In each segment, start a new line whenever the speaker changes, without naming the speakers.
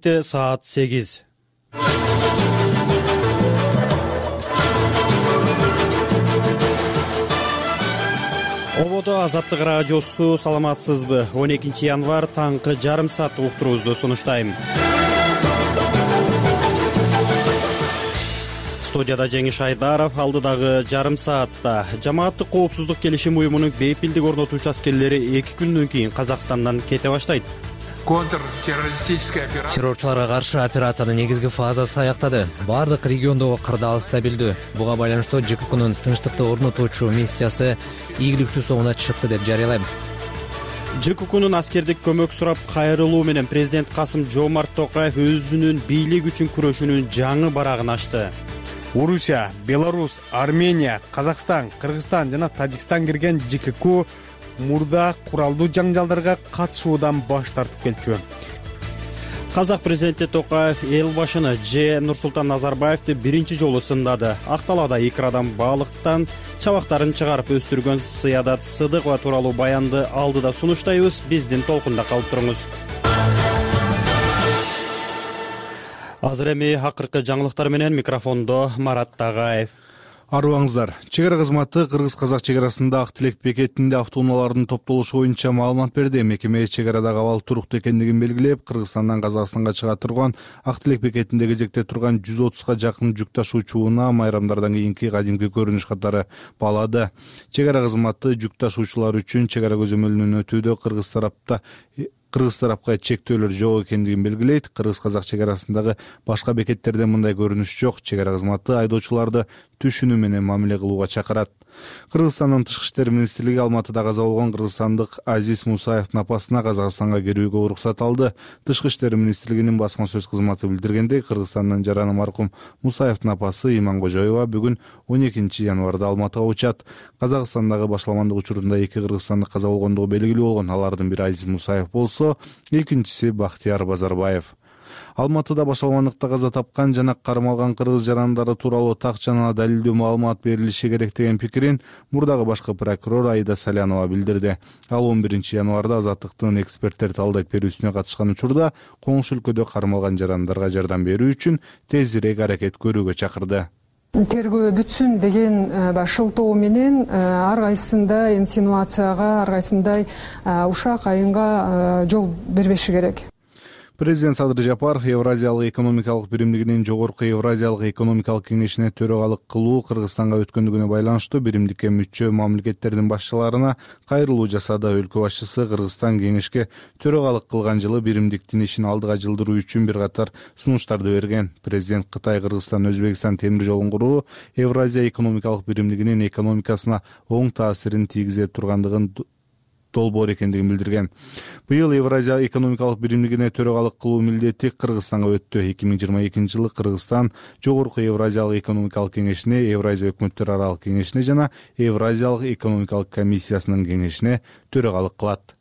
Менчикте саат 8. Ободо Азаттык радиосу, саламатсызбы? 12 январь таңкы жарым саат уктуруубузду сунуштайм. Студияда Жеңиш Айдаров. Алдыдагы жарым саатта жамааттык коопсуздук келишим уюмунун бейпилдик орнотуучу аскерлери 2 күндөн кийин Казакстандан кете баштайт.
Террорчуларга каршы операциянын негизги фазасы аяктады. Бардык региондогу кырдаал стабилдүү. Буга байланыштуу ЖККнун тынчтыкты орнотуучу миссиясы ийгиликтүү соңуна чыкты деп жарыялайм.
ЖККнун аскердик көмөк сурап кайрылуу менен президент Касым-Жомарт Токаев өзүнүн бийлик үчүн күрөшүүнүн жаңы барагын ачты.
Орусия, Беларусь, Армения, Казакстан, Кыргызстан жана Тажикстан кирген ЖКК мурда куралдуу жаңжалдарга катышуудан баш тартып келчү.
Казак президенти Токаев эл башчыны Нурсултан Назарбаевди биринчи жолу сындады. Акталада икрадан балыктан чабактарын чыгарып өстүргөн Сыядат Сыдыкова тууралуу баянды алдыда сунуштайбыз. Биздин толкунда калып туруңуз. Азыр эми акыркы жаңылыктар менен микрофондо Марат Тагаев.
Арыбаңыздар. Чегара кызматы Кыргыз-Казак чегарасында Ак Тилек бекетинде автоунаалардын топтолушу боюнча маалымат берди. Мекеме чегарадагы абал туруктуу экендигин белгилеп, Кыргызстандан Казакстанга чыга турган Ак Тилек бекетинде кезекте турган 130га жакын жүк ташуучууна майрамдардан кийинки кадимки көрүнүш катары баалады. Чегара кызматы жүк ташуучулар үчүн чегара көзөмөлүнөн өтүүдө Кыргыз тарапка чектөөлөр жок экендигин белгилейт. Кыргыз-Казак чегарасындагы башка бекеттерде мындай көрүнүш жок. Чегара кызматы айдоочуларды түшүнүү менен мамиле кылууга чакырат. Кыргызстандын Тышкы иштер министрлиги Алматыда каза болгон кыргызстандык Азиз Мусаевдин апасына Казакстанга кирүүгө уруксат алды. Тышкы иштер министрлигинин басма сөз кызматы билдиргендей, Кыргызстандын жараны маркум Мусаевдин апасы Иманкожоева бүгүн 12 январда Алматыга учат. Казакстандагы башаламандык учурунда 2 кыргызстандык каза болгондугу белгилүү болгон. Алардын бири Азиз Мусаев болсо, экинчиси Бактияр Базарбаев. Алматыда башаламандыкта каза тапкан жана кармалган кыргыз жарандары тууралуу так жана далилдүү маалымат берилиши керек деген пикирин мурдагы башкы прокурор Аида Салянова билдирди. Ал 11 январда Азаттыктын эксперттер талдайт берүүсүнө катышкан учурда коңшу өлкөдө кармалган жарандарга жардам берүү үчүн тезирээк аракет көрүүгө чакырды.
Тергөө бүтсүн деген шылтоо менен ар кайсында инсинуацияга, ар кайсындай ушак айынга жол бербеши керек.
Президент Садыр Жапаров Евразиялык экономикалык биримдигинин жогорку Евразиялык экономикалык кеңешине төрагалык кылуу Кыргызстанга өткөндүгүнө байланыштуу биримдикке мүчө мамлекеттердин башчыларына кайрылуу жасады. Өлкө башчысы Кыргызстан кеңешке төрагалык кылган жылы биримдиктин ишин алдыга жылдыруу үчүн бир катар сунуштарды берген. Президент Кытай, Кыргызстан, Өзбекстан темир жолун куруу Евразия экономикалык биримдигинин экономикасына оң таасирин тийгизе тургандыгын долбоор экендигин билдирген. Быйыл Евразия экономикалык биримдигине төрагалык кылуу милдети Кыргызстанга өттү. 2022 жылы Кыргызстан жогорку Евразиялык экономикалык кеңешине, Евразия өкмөттөр аралык кеңешине жана Евразиялык экономикалык комиссиясынын кеңешине төрагалык кылат.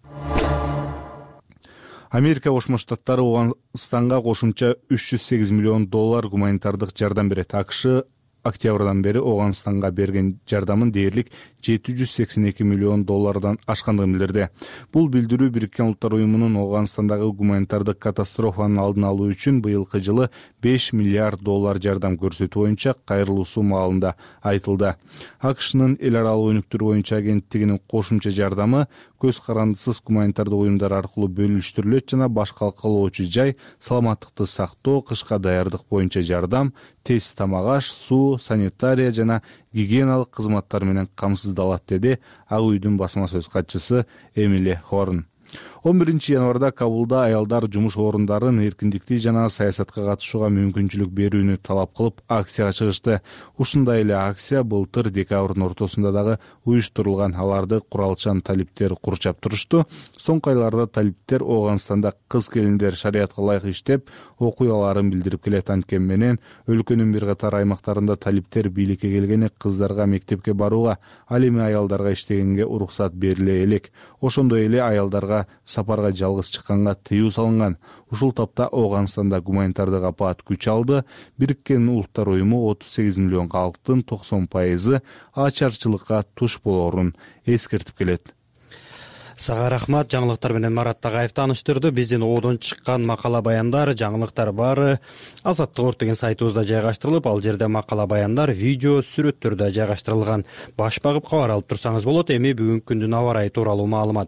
Америка Кошмо Штаттары Ооганстанга кошумча $308 миллион гуманитардык жардам берет. АКШ октябрдан бери Ооганстанга берген жардамын дээрлик $782 миллион ашкандыгын билдирди. Бул билдирүү Бириккен Улуттар уюмунун Ооганстандагы гуманитардык катастрофанын алдын алуу үчүн быйылкы жылы $5 миллиард жардам көрсөтүү боюнча кайрылуусу маалында айтылды. АКШнын эл аралык өнүктүрүү боюнча агенттигинин кошумча жардамы көз карандысыз гуманитардык уюмдар аркылуу бөлүштүрүлөт жана баш калкалоочу жай, саламаттыкты сактоо, кышка даярдык боюнча жардам, тез тамак аш, суу, санитария жана гигиеналык кызматтар менен камсыздалат, деди Ак үйдүн басма сөз катчысы Эмили Хорн. 11 январда Кабулда аялдар жумуш орундарын эркиндикти жана саясатка катышууга мүмкүнчүлүк берүүнү талап кылып акцияга чыгышты. Ушундай эле акция былтыр декабрдын ортосунда дагы уюштурулган. Аларды куралчан талиптер курчап турушту. Соңку айларда талиптер Ооганстанда кыз келиндер шариятка ылайык иштеп, окуяларын билдирип келет. Анткени менен өлкөнүн бир катар аймактарында талиптер бийликке келгени кыздарга мектепке барууга, ал эми аялдарга иштегенге уруксат бериле элек. Ошондой эле аялдарга сапарга жалгыз чыкканга тыюу салынган. Ушул тапта Ооганстанда гуманитардык апат күч алды. Бириккен Улуттар уюму 38 миллион калктын 90% ачарчылыкка туш болоорун эскертип келет.
Сага рахмат. Жаңылыктар менен Марат Тагаев тааныштырды. Биздин оодон чыккан макала баяндар, жаңылыктар баары Азаттык деген сайтыбызда жайгаштырылып, ал жерде макала баяндар, видео, сүрөттөр да жайгаштырылган. Баш багып кабар алып турсаңыз болот. Эми бүгүнкү күндүн аба ырайы тууралуу маалымат.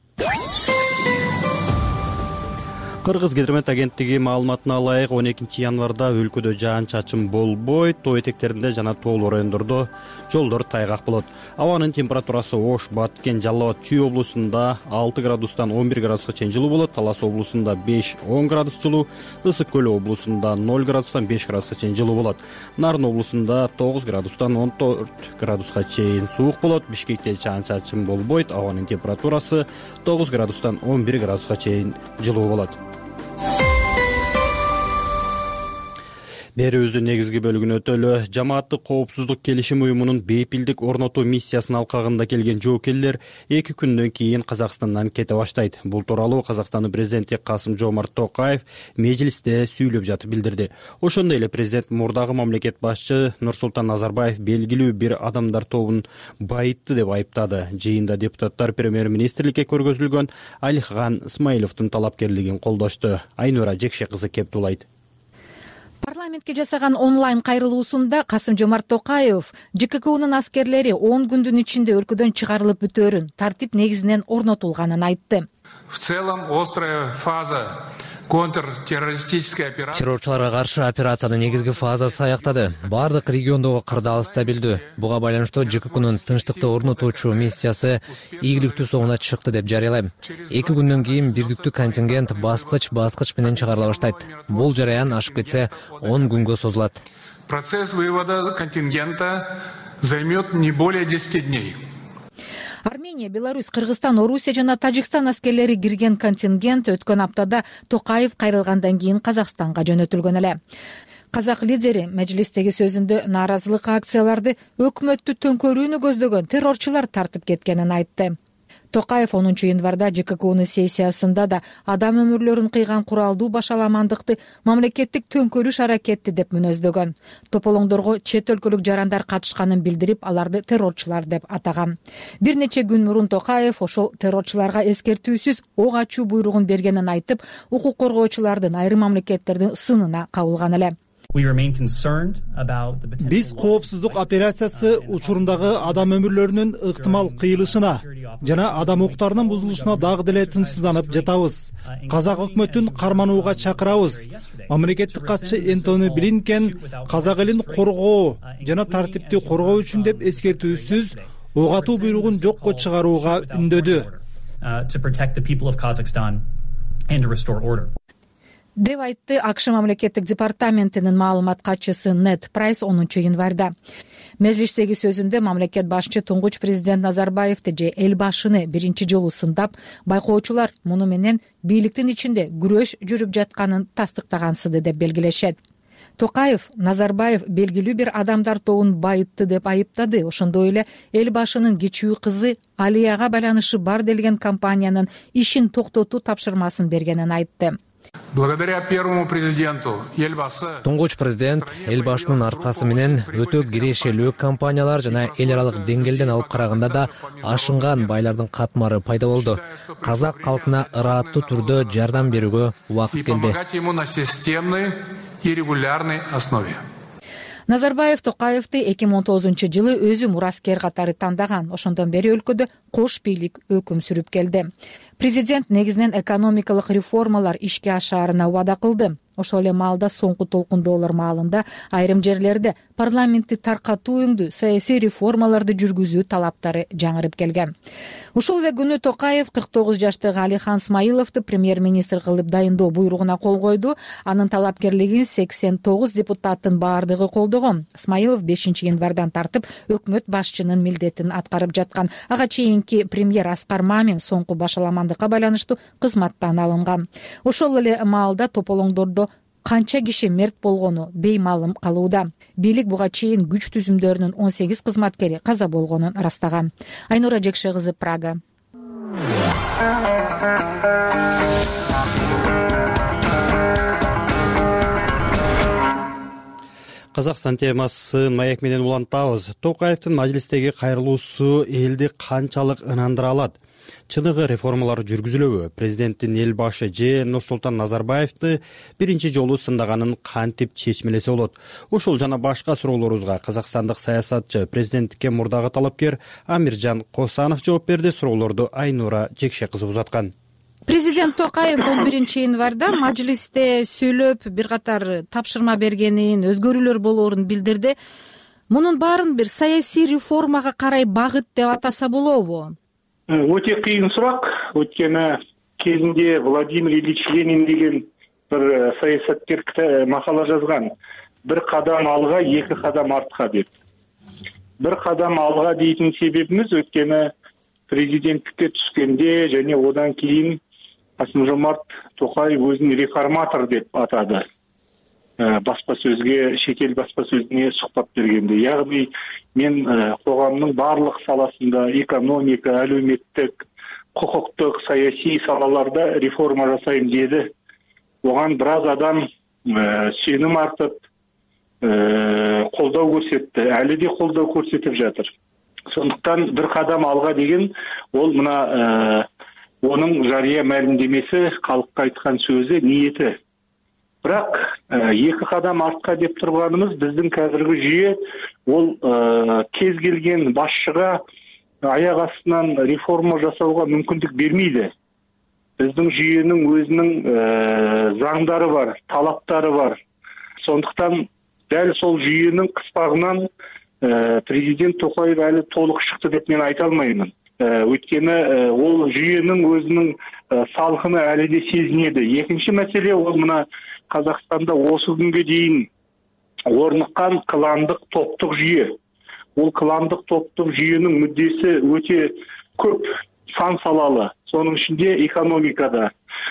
Кыргыз гидромет агенттиги маалыматына ылайык 12 январда өлкөдө жаан-чачын болбойт, тоо этектеринде жана тоолуу райондордо жолдор тайгак болот. Абанын температурасы Ош, Баткен, Жалал Абад, Чүй облусунда 6 градустан 11 градуска чейин жылуу болот, Талас облусунда 5-10 градус жылуу, Ысык көл облусунда 0 градустан 5 градуска чейин жылуу болот. Нарын облусунда 9 градустан 14 градуска чейин суук болот. Бишкекте жаан-чачын болбойт, абанын температурасы 9 градустан 11 градуска чейин жылуу болот. Берүүбүздүн негизги бөлүгүнө өтөлү. Жамааттык коопсуздук келишим уюмунун бейпилдик орнотуу миссиясынын алкагында келген жоокерлер 2 күндөн кийин Казакстандан кете баштайт. Бул тууралуу Казакстандын президенти Касым-Жомарт Токаев межлисте сүйлөп жатып билдирди. Ошондой эле президент мурдагы мамлекет башчы Нурсултан Назарбаев белгилүү бир адамдар тобун байытты деп айыптады. Жыйында депутаттар премьер-министрликке көргөзүлгөн Алихан Исмаиловдун талапкерлигин колдошту. Айнура Жекше кызы кептулайт.
Парламентке жасаган онлайн кайрылуусунда Касым-Жомарт Токаев ЖККунун аскерлери 10 күндүн ичинде өлкөдөн чыгарылып бүтөөрүн, тартип негизинен орнотулганын айтты.
В целом острая фаза контртеррористической операции.
Террорчуларга каршы операциянын негизги фазасы аяктады. Бардык региондогу кырдаал стабилдүү. Буга байланыштуу ЖККунун тынчтыкты орнотуучу миссиясы ийгиликтүү соңуна чыкты деп жарыялайм. 2 күндөн кийин бирдиктүү контингент баскыч менен чыгарыла баштайт. Бул жараян ашып кетсе 10 күнгө созулат.
Процесс вывода контингента займет не более 10 дней.
Армения, Беларусь, Кыргызстан, Орусия жана Тажикстан аскерлери кирген контингент өткөн аптада Токаев кайрылгандан кийин Казакстанга жөнөтүлгөн эле. Казак лидери мажлистеги сөзүндө нааразылык акцияларды өкмөттү төңкөрүүнү көздөгөн террорчулар тартып кеткенин айтты. Токаев 10 январда ЖККунун сессиясында да адам өмүрлөрүн кыйган куралдуу башаламандыкты мамлекеттик төңкөрүш аракети деп мүнөздөгөн. Тополоңдорго чет өлкөлүк жарандар катышканын билдирип, аларды террорчулар деп атаган. Бир нече күн мурун Токаев ошол террорчуларга эскертүүсүз ок ачуу буйругун бергенин айтып, укук коргоочулардын айрым мамлекеттердин сынына кабылган эле.
Биз коопсуздук операциясы учурундагы адам өмүрлөрүнүн ыктымал кыйылышына жана адам укуктарынын бузулушуна дагы деле тынчсызданып жатабыз. Казак өкмөтүн карманууга чакырабыз. Мамлекеттик катчы Энтони Блинкен казак элин коргоо жана тартипти коргоо үчүн деп эскертүүсүз ок атуу буйругун жокко чыгарууга үндөдү.
Деп айтты АКШ мамлекеттик департаментинин маалымат катчысы Нед Прайс 10 январда. Мажлистеги сөзүндө мамлекет башчы туңгуч президент Назарбаевди же эл башыны биринчи жолу сындап, байкоочулар муну менен бийликтин ичинде күрөш жүрүп жатканын тастыктагансыды деп белгилешет. Токаев Назарбаев белгилүү бир адамдар тобун байытты деп айыптады. Ошондой эле эл башынын кичүү кызы Алияга байланышы бар делген компаниянын ишин токтотуу тапшырмасын бергенин айтты.
Благодаря первому президенту Элбасы.
Туңгуч президент эл башынын аркасы менен өтө кирешелүү компаниялар жана эл аралык деңгээлден алып караганда да ашынган байлардын катмары пайда болду. Казак калкына ырааттуу түрдө жардам берүүгө убакыт келди.
Помогать ему на системной и регулярной основе.
Назарбаев Токаевди 2019 жылы өзү мураскер катары тандаган. Ошондон бери өлкөдө кош бийлик өкүм сүрүп келди. Президент негизинен экономикалык реформалар ишке ашаарына убада кылды. Ошол эле маалда соңку толкун доллар маалында айрым жерлерде парламентти таркатууңду, саясий реформаларды жүргүзүү талаптары жаңырып келген. Ушул эле күнү Токаев 49 жаштагы Алихан Исмаиловду премьер-министр кылып дайындоо буйругуна кол койду. Анын талапкерлигин 89 депутаттын баардыгы колдогон. Исмаилов 5 январдан тартып өкмөт башчынын милдетин аткарып жаткан. Ага чейинки премьер Аскар Мамин соңку башаламандыкка байланыштуу кызматтан алынган. Ошол эле маалда тополоңдордо канча киши мерт болгону беймалым калууда. Бийлик буга чейин күч түзүмдөрүнүн 18 кызматкери каза болгонун ырастаган. Айнура Жекше кызы, Прага.
Казакстан темасын маек менен улантабыз. Токаевдин мажлистеги кайрылуусу элди канчалык ынандыра алат? чыныгы реформалар жүргүзүлөбү? Президенттин эл башы же Нурсултан Назарбаевди биринчи жолу сындаганын кантип чечмелесе болот? Ушул жана башка суроолорубузга казакстандык саясатчы, президенттикке мурдагы талапкер Амиржан Косанов жооп берди. Суроолорду Айнура Жекшекызы узаткан.
Президент Токаев 11 январда мажлисте сүйлөп бир катар тапшырма бергенин, өзгөрүүлөр болоорун билдирди. Мунун баарын бир саясий реформага карай багыт деп атаса болобу?
Өтө кыйын сурак. Өткөнү кезинде Владимир Ильич Ленин деген бир саясаткер макала жазган. Бир кадам алга, эки кадам артка деп. Бир кадам алга дейтин себебimiz өткөнү президенттикке түшкөндө және одан кийин Касым-Жомарт Токаев өзүн реформатор деп атады. Баспасөзгө, шетел баспасөзүнө сухбат бергенде. Ягни мен коомдун барлык саласында, экономика, әлеуметтик, кукуктук, саясий салаларда реформа жасайм деди. Оган бираз адам сеним артып, колдоо көрсөттү. Әлі де колдоо көрсөтүп жатыр. Сондықтан бір қадам алға деген ол мына оның жария мәлімдемесі, халыққа айтқан сөзі, ниеті. Бірақ екі қадам артқа деп тұрғанымыз біздің қазіргі жүйе ол кез келген басшыға аяқ астынан реформа жасауға мүмкіндік бермейді. Біздің жүйенің өзінің заңдары бар, талаптары бар. Сондықтан дәл сол жүйенің қыспағынан президент Токаев әлі толық шықты деп мен айта алмаймын. Өйткені ол жүйенің өзінің салқыны әлі де сезінеді. Екінші мәселе ол мына Қазақстанда осы күнге дейін орныққан кландық топтық жүйе. Ол кландық топтық жүйенің мүддесі өте көп, сан салалы. Соның ішінде экономикада.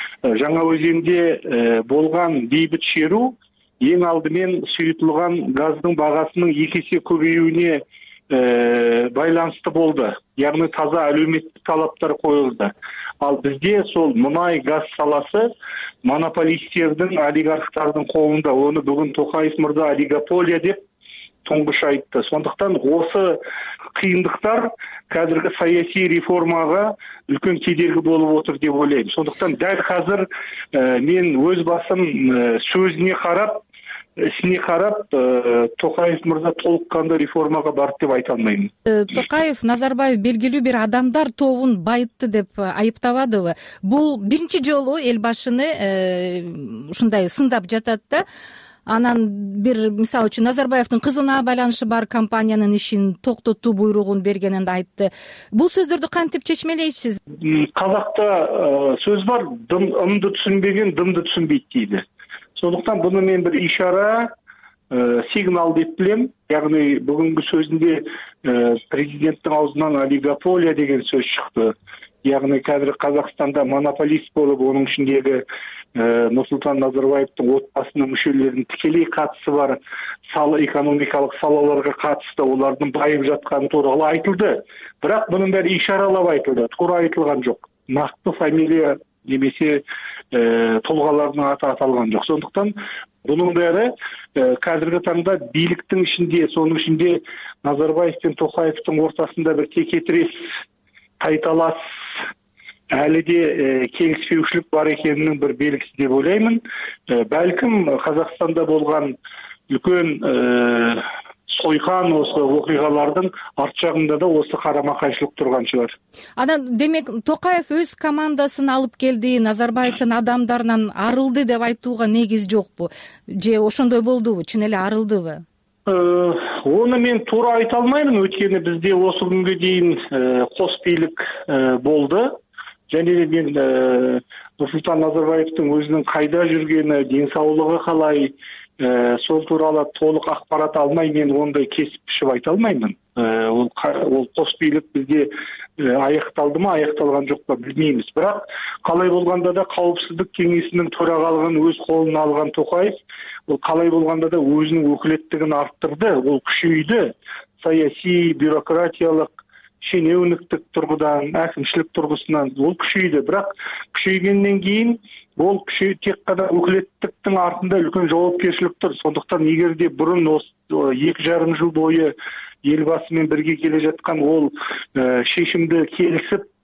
Жаңаөзенде болған бейбіт шеру ең алдымен сұйытылған газдың бағасының 2 есе көбеюіне байланысты болды. Яғни таза әлеуметтік талаптар қойылды. Ал бізде сол мұнай газ саласы монополистердің, олигархтардың қолында. Оны бүгін Токаев мырза олигополия деп тұңғыш айтты. Сондықтан осы қиындықтар қазіргі саяси реформаға үлкен кедергі болып отыр деп ойлаймын. Сондықтан дәл қазір мен өз басым сөзіне қарап, ісіне қарап, Токаев мырза толыққанды реформаға барды деп айта алмаймын.
Токаев Назарбаев белгилүү бир адамдар тобун байытты деп айыптабадыбы? Бул биринчи жолу эл башыны ушундай сындап жатат да. Анан бир мисалы үчүн Назарбаевдин кызына байланышы бар компаниянын ишин токтотуу буйругун бергенин айтты. Бул сөздөрдү кантип чечмелейсиз?
Казакта сөз бар, ымды түшүнбеген дымды түшүнбейт дейди. Сондықтан бұны мен бір ишара, сигнал деп білем. Яғни бүгінгі сөзінде президенттің аузынан олигополия деген сөз шықты. Яғни қазір Қазақстанда монополист болып, оның ішіндегі Нурсултан Назарбаевтың отбасының мүшелерінің тікелей қатысы бар экономикалық салаларға қатысты, олардың байып жатқаны туралы айтылды. Бірақ бұның бәрі ишаралап айтылды, тура айтылған жоқ. Нақты фамилия немесе тұлғалардың аты аталған жоқ. Сондықтан бұның бәрі қазіргі таңда биліктің ішінде, соның ішінде Назарбаев пен Токаевтың ортасында бір текетірес, тайталас, әлі де келіспеушілік бар екенінің бір белгісі деп ойлаймын. Бәлкім Қазақстанда болған үлкен сойқан осы оқиғалардың арт жағында да осы қарама-қайшылық тұрған шығар.
Анан демек Токаев өз командасын алып келди, Назарбаевтын адамдарынан арылды деп айтууга негиз жокпу? Же ошондой болдубу? Чын эле арылдыбы?
Оны мен туура айта алмаймын. Өткені бізде осы күнге дейін қос бийлик болды. Және мен Нурсултан Назарбаевтың өзінің қайда жүргені, денсаулығы қалай, сол туралы толық ақпарат алмай, мен ондай кесіп пішіп айта алмаймын. Ол қос бийлик бізде аяқталды ма, аяқталған жоқ па білмейміз. Бірақ қалай болғанда да қауіпсіздік кеңесінің төрағалығын өз қолына алған Токаев, ол қалай болғанда да өзінің өкілеттігін арттырды, ол күшейді. Саяси, бюрократиялық, шенеуніктік тұрғыдан, әкімшілік тұрғысынан ол күшейді. Бірақ күшейгеннен кейін ол тек қана өкілеттіктің артында үлкен жауапкершілік тұр. Сондықтан егер де бұрын 2,5 жыл бойы елбасымен бірге келе жатқан ол шешімді келісіп,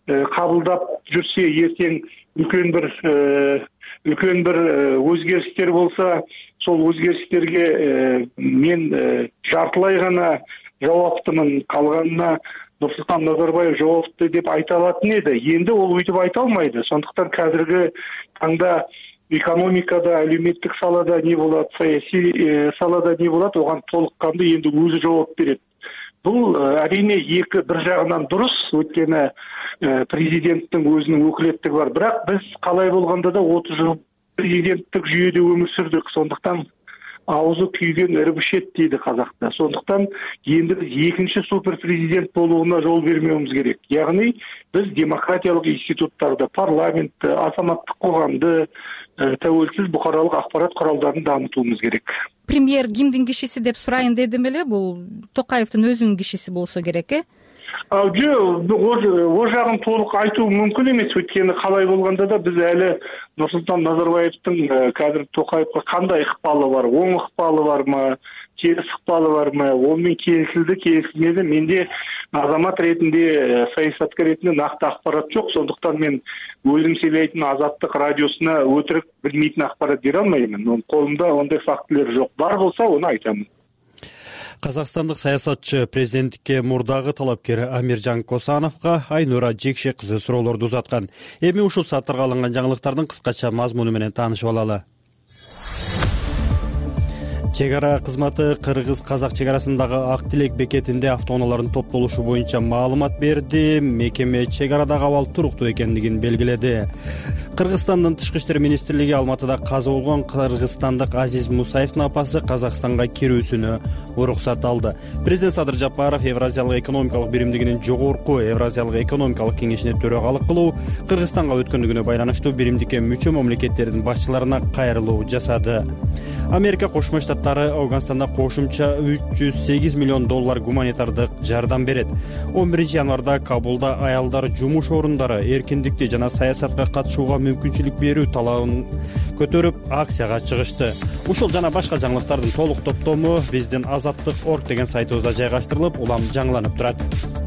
кабылдап жүрсе, ертең үлкен бір өзгерістер болса, сол өзгерістерге мен жартылай ғана жауаптымын, қалғанына Нұрсұлтан Назарбаев жауапты деп айта алатын еді. Енді ол өйтіп айта алмайды. Сондықтан қазіргі таңда экономикада, әлеуметтік салада не болады, саяси салада не болады, оған толыққанды енді өзі жауап береді. Бұл әрине бір жағынан дұрыс, өйткені президенттің өзінің өкілеттігі бар. Бірақ біз қалай болғанда да 30 жыл президенттік жүйеде өмір сүрдік. Сондықтан аузы күйген ірбіш ет дейді қазақта. Сондықтан енді біз екінші супер президент болуына жол бермеуіміз керек. Яғни біз демократиялық институттарды, парламентті, азаматтық қоғамды, тәуелсіз бұқаралық ақпарат құралдарын дамытуымыз керек.
Премьер кимдин кишиси деп сурайын дедим эле, бул Токаевдин өзүнүн кишиси болсо керек,
Жок, о жагын толук айтуу мүмкүн эмес, өйткені қалай болғанда да біз әлі Нұрсұлтан Назарбаевтың қазір Токаевқа қандай ықпалы бар, оң ықпалы бар ма, теріс ықпалы бар ма, онымен келісілді, келісілмеді. Менде азамат ретінде, саясаткер ретінде нақты ақпарат жоқ. Сондықтан мен өзім сөйлейтін Азаттық радиосына өтірік білмейтін ақпарат бере алмаймын. Қолымда ондай фактілер жоқ. Бар болса, оны айтамын.
Казакстандык саясатчы президенттикке мурдагы талапкер Амиржан Косановго Айнура Жекше кызы суроолорду узаткан. Эми ушул сааттарга алынган жаңылыктардын кыскача мазмуну менен таанышып алалы. Чек ара кызматы кыргыз-казак чек арасындагы Ак Тилек бекетинде автоунаалардын топтолушу боюнча маалымат берди. Мекеме чек арадагы абал туруктуу экендигин белгиледи. Кыргызстандын Тышкы иштер министрлиги Алматыда каза болгон кыргызстандык Азиз Мусаевдин апасы Казакстанга кирүүсүнө уруксат алды. Президент Садыр Жапаров Евразиялык экономикалык биримдигинин жогорку Евразиялык экономикалык кеңешине төрагалык кылуу Кыргызстанга өткөндүгүнө байланыштуу биримдикке мүчө мамлекеттердин башчыларына кайрылуу жасады. Америка Кошмо Штаттары Афганстанда кошумча $308 миллион гуманитардык жардам берет. 11 январда Кабулда аялдар жумуш орундары эркиндикти жана саясатка катышууга мүмкүнчүлүк берүү талабын көтөрүп акцияга чыгышты. Ушул жана башка жаңылыктардын толук топтому биздин Азаттык.org деген сайтыбызда жайгаштырылып, улам жаңыланып турат.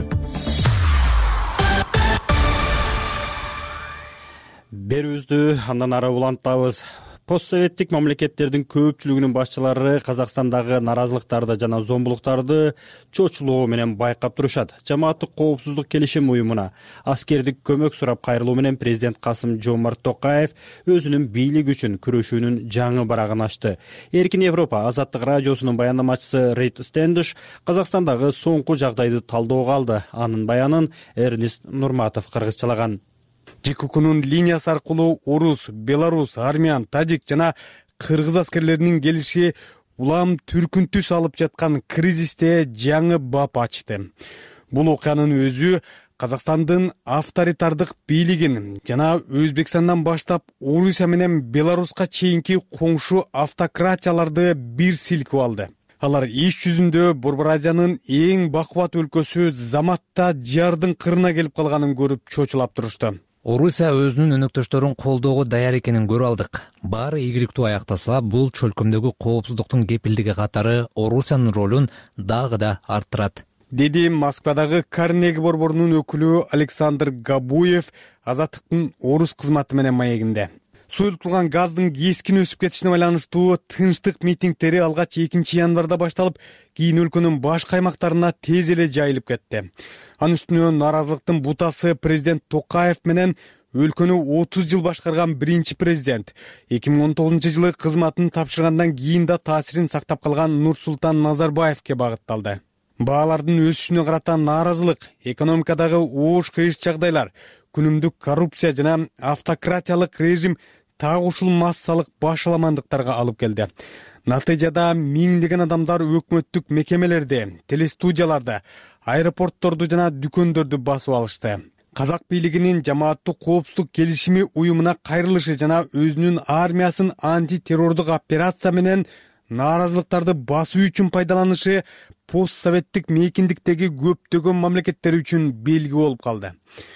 Берүүбүздү андан ары улантабыз. Постсоветтик мамлекеттердин көпчүлүгүнүн башчылары Казакстандагы наразылыктарды жана зомбулуктарды чочулоо менен байкап турушат. Жамааттык коопсуздук келишим уюмуна аскердик көмөк сурап кайрылуу менен президент Касым-Жомарт Токаев өзүнүн бийлик үчүн күрөшүүнүн жаңы барагын ачты. Эркин Европа Азаттык радиосунун баяндамачысы Рейд Стендиш Казакстандагы соңку жагдайды талдоого алды. Анын баянын Эрнест Нурматов кыргызчалаган.
ЖККнун линиясы аркылуу орус, белорус, армян, тажик жана кыргыз аскерлеринин келиши улам түркүнтү салып жаткан кризисте жаңы бап ачты. Бул окуянын өзү Казакстандын авторитардык бийлигин жана Өзбекстандан баштап Орусия менен Беларуска чейинки коңшу автократияларды бир силкип алды. Алар иш жүзүндө Борбор Азиянын эң бакубат өлкөсү заматта жардын кырына келип калганын көрүп чочулап турушту.
Орусия өзүнүн өнөктөштөрүн колдоого даяр экенин көрүп алдык. Баары ийгиликтүү аяктаса, бул чөлкөмдөгү коопсуздуктун кепилдиги катары Орусиянын ролун дагы да арттырат,
деди Москвадагы Карнеги борборунун өкүлү Александр Габуев Азаттыктын орус кызматы менен маегинде. Суюлтулган газдын кескин өсүп кетишине байланыштуу тынчтык митингдери алгач 2 январда башталып, кийин өлкөнүн башка аймактарына тез эле жайылып кетти. Анын үстүнө наразылыктын бутасы президент Токаев менен өлкөнү 30 жыл башкарган биринчи президент 2019 жылы кызматын тапшыргандан кийин да таасирин сактап калган Нурсултан Назарбаевке багытталды. Баалардын өсүшүнө карата нааразылык, экономикадагы оош кыйыш жагдайлар, күнүмдүк коррупция жана автократиялык режим так ушул массалык башаламандыктарга алып келди. Натыйжада миңдеген адамдар өкмөттүк мекемелерде, телестудияларда, аэропортторду жана дүкөндөрдү басып алышты. Казак бийлигинин жамааттык коопсуздук келишими уюмуна кайрылышы жана өзүнүн армиясын антитеррордук операция менен нааразылыктарды басуу үчүн пайдаланышы постсоветтик мейкиндиктеги көптөгөн мамлекеттер үчүн белги болуп калды.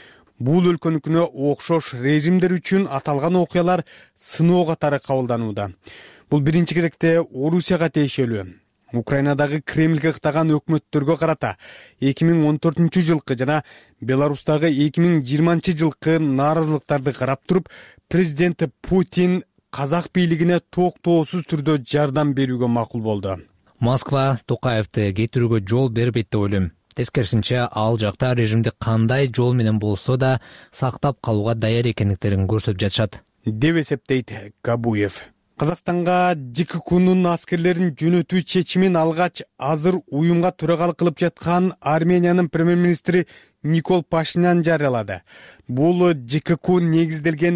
Бул өлкөнүкүнө окшош режимдер үчүн аталган окуялар сыноо катары кабылданууда. Бул биринчи кезекте Орусияга тиешелүү. Украинадагы Кремльге кытаган өкмөттөргө карата 2014-жылкы жана Беларустагы 2020-жылкы нааразылыктарды карап туруп, президент Путин казак бийлигине токтоосуз түрдө жардам берүүгө макул болду.
Москва Токаевди кетирүүгө жол бербейт деп ойлойм. Тескерисинче, ал жакта режимди кандай жол менен болсо да сактап калууга даяр экендиктерин көрсөтүп жатышат,
деп эсептейт Габуев. Казакстанга ЖККнун аскерлерин жөнөтүү чечимин алгач, азыр уюмга төрагалык кылып жаткан Армениянын премьер-министри Никол Пашинян жарыялады. Бул ЖКК негизделген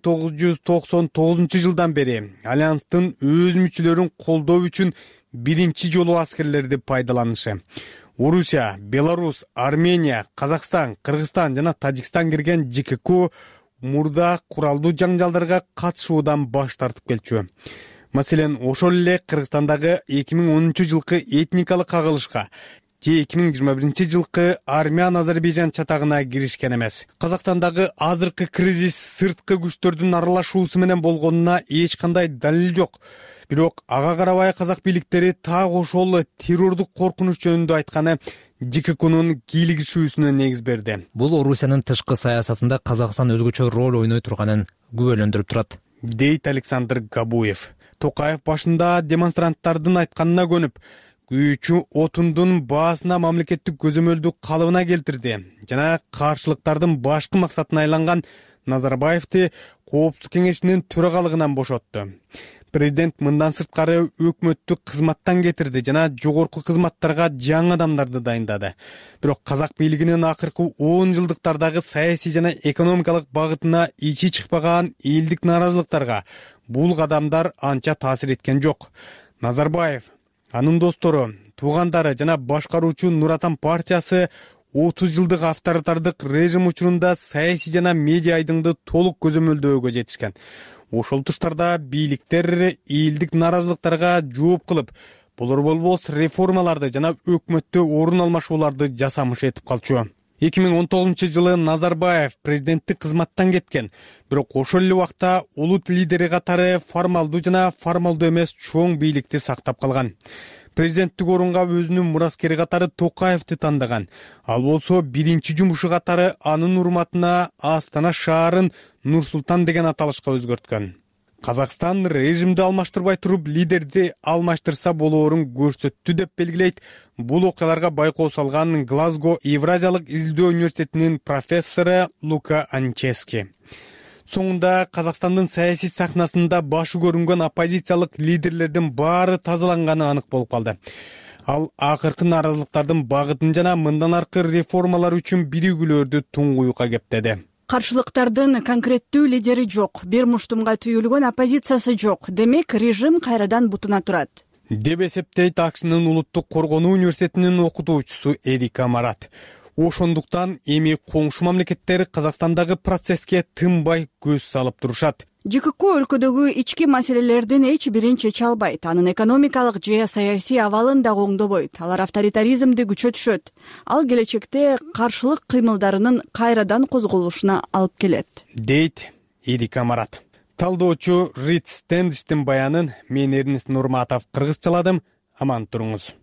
1999-жылдан бери альянстын өз мүчөлөрүн колдоо үчүн биринчи жолу аскерлерди пайдаланышы. Орусия, Беларусь, Армения, Казакстан, Кыргызстан жана Тажикстан кирген ЖКК мурда куралдуу жаңжалдарга катышуудан баш тартып келчү. Маселен, ошол эле Кыргызстандагы 2010-жылкы этникалык кагылышка же 2021-жылкы Армян-Азербайжан чатагына киришкен эмес. Казакстандагы азыркы кризис сырткы күчтөрдүн аралашуусу менен болгонуна эч кандай далил жок. Бирок ага карабай казак бийликтери так ошол террордук коркунуч жөнүндө айтканы ЖККнун кийлигишүүсүнө негиз берди.
Бул Орусиянын тышкы саясатында Казакстан өзгөчө роль ойной турганын күбөлөндүрүп турат,
дейт Александр Габуев. Токаев башында демонстранттардын айтканына көнүп, күйүүчү отундун баасына мамлекеттик көзөмөлдү калыбына келтирди жана каршылыктардын башкы максатына айланган Назарбаевди Коопсуздук кеңешинин төрагалыгынан бошотту. Президент мындан сырткары өкмөттү кызматтан кетирди жана жогорку кызматтарга жаңы адамдарды дайындады. Бирок казак бийлигинин акыркы 10 жылдыктардагы саясий жана экономикалык багытына ичи чыкпаган элдик нааразылыктарга бул кадамдар анча таасир эткен жок. Назарбаев, анын достору, туугандары жана башкаруучу Нур Отан партиясы 30 жылдык авторитардык режим учурунда саясий жана медиа айдыңды толук көзөмөлдөөгө жетишкен. Ошол туштарда бийликтер элдик нааразылыктарга жооп кылып, болор болбос реформаларды жана өкмөттө орун алмашууларды жасамыш этип калчу. 2019-жылы Назарбаев президенттик кызматтан кеткен, бирок ошол эле убакта улут лидери катары формалдуу жана формалдуу эмес чоң бийликти сактап калган. Президенттик орунга өзүнүн мураскери катары Токаевди тандаган. Ал болсо биринчи жумушу катары анын урматына Астана шаарын Нур-Султан деген аталышка өзгөрткөн. Казакстан режимди алмаштырбай туруп лидерди алмаштырса болоорун көрсөттү деп белгилейт бул окуяларга байкоо салган Глазго Евразиялык изилдөө университетинин профессору Лука Анчески. Соңунда Казакстандын саясий сахнасында башы көрүнгөн оппозициялык лидерлердин баары тазаланганы анык болуп калды. Ал акыркы нааразылыктардын багытын жана мындан аркы реформалар үчүн биригүүлөрдү туңгуюкка кептеди.
Каршылыктардын конкреттүү лидери жок, бир муштумга түйүлгөн оппозициясы жок. Демек, режим кайрадан бутуна турат,
деп эсептейт АКШнын улуттук коргонуу университетинин окутуучусу Эрика Марат. Ошондуктан эми коңшу мамлекеттер Казакстандагы процесске тынбай көз салып турушат.
ЖКК өлкөдөгү ички маселелердин эч бирин чече албайт. Анын экономикалык же саясий абалын да оңдобойт. Алар авторитаризмди күчөтүшөт. Ал келечекте каршылык кыймылдарынын кайрадан козголушуна алып келет,
дейт Эрика Марат. Талдоочу Рит Стендиштин баянын мен Эрнест Нурматов кыргызчаладым. Аман туруңуз.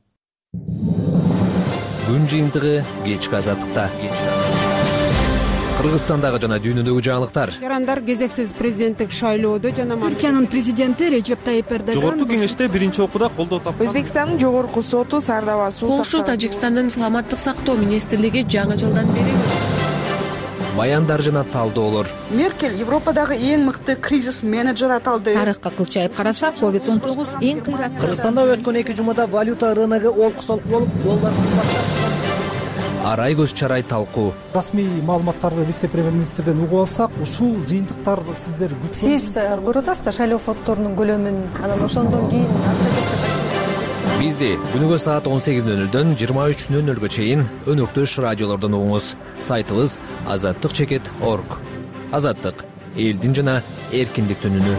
Күн жыйынтыгы кечки азаттыкта. Кыргызстандагы жана дүйнөдөгү жаңылыктар.
Жарандар кезексиз президенттик шайлоодо жана
Түркиянын президенти Режеп Тайип Эрдоган
жогорку кеңеште биринчи окууда колдоо тапкан.
Өзбекстандын жогорку соту Сардава суу
Коңшу Тажикстандын саламаттык сактоо министрлиги жаңы жылдан бери
баяндар жана талдоолор.
Меркель Европадагы эң мыкты кризис менеджер аталды.
Тарыхка кылчайып караса, COVID-19 эң кыйраттуу.
Кыргызстанда өткөн 2 жумада валюта рыногу олкусолуп болуп, доллар кымбаттап.
Арай көз чарай талкуу.
Расмий маалыматтарды вице-премьер-министрден угуп алсак, ушул жыйынтыктар сиздер күткөн.
Сиз көрөтасыздар шайлоо фонддорунун көлөмүн, анан ошондон кийин
Бизди күнүгө саат 18:00дөн 23:00га чейин өнөктөш радиолордон угуңуз. Сайтыбыз azattik.org. Азаттык — элдин жана эркиндиктин үнү.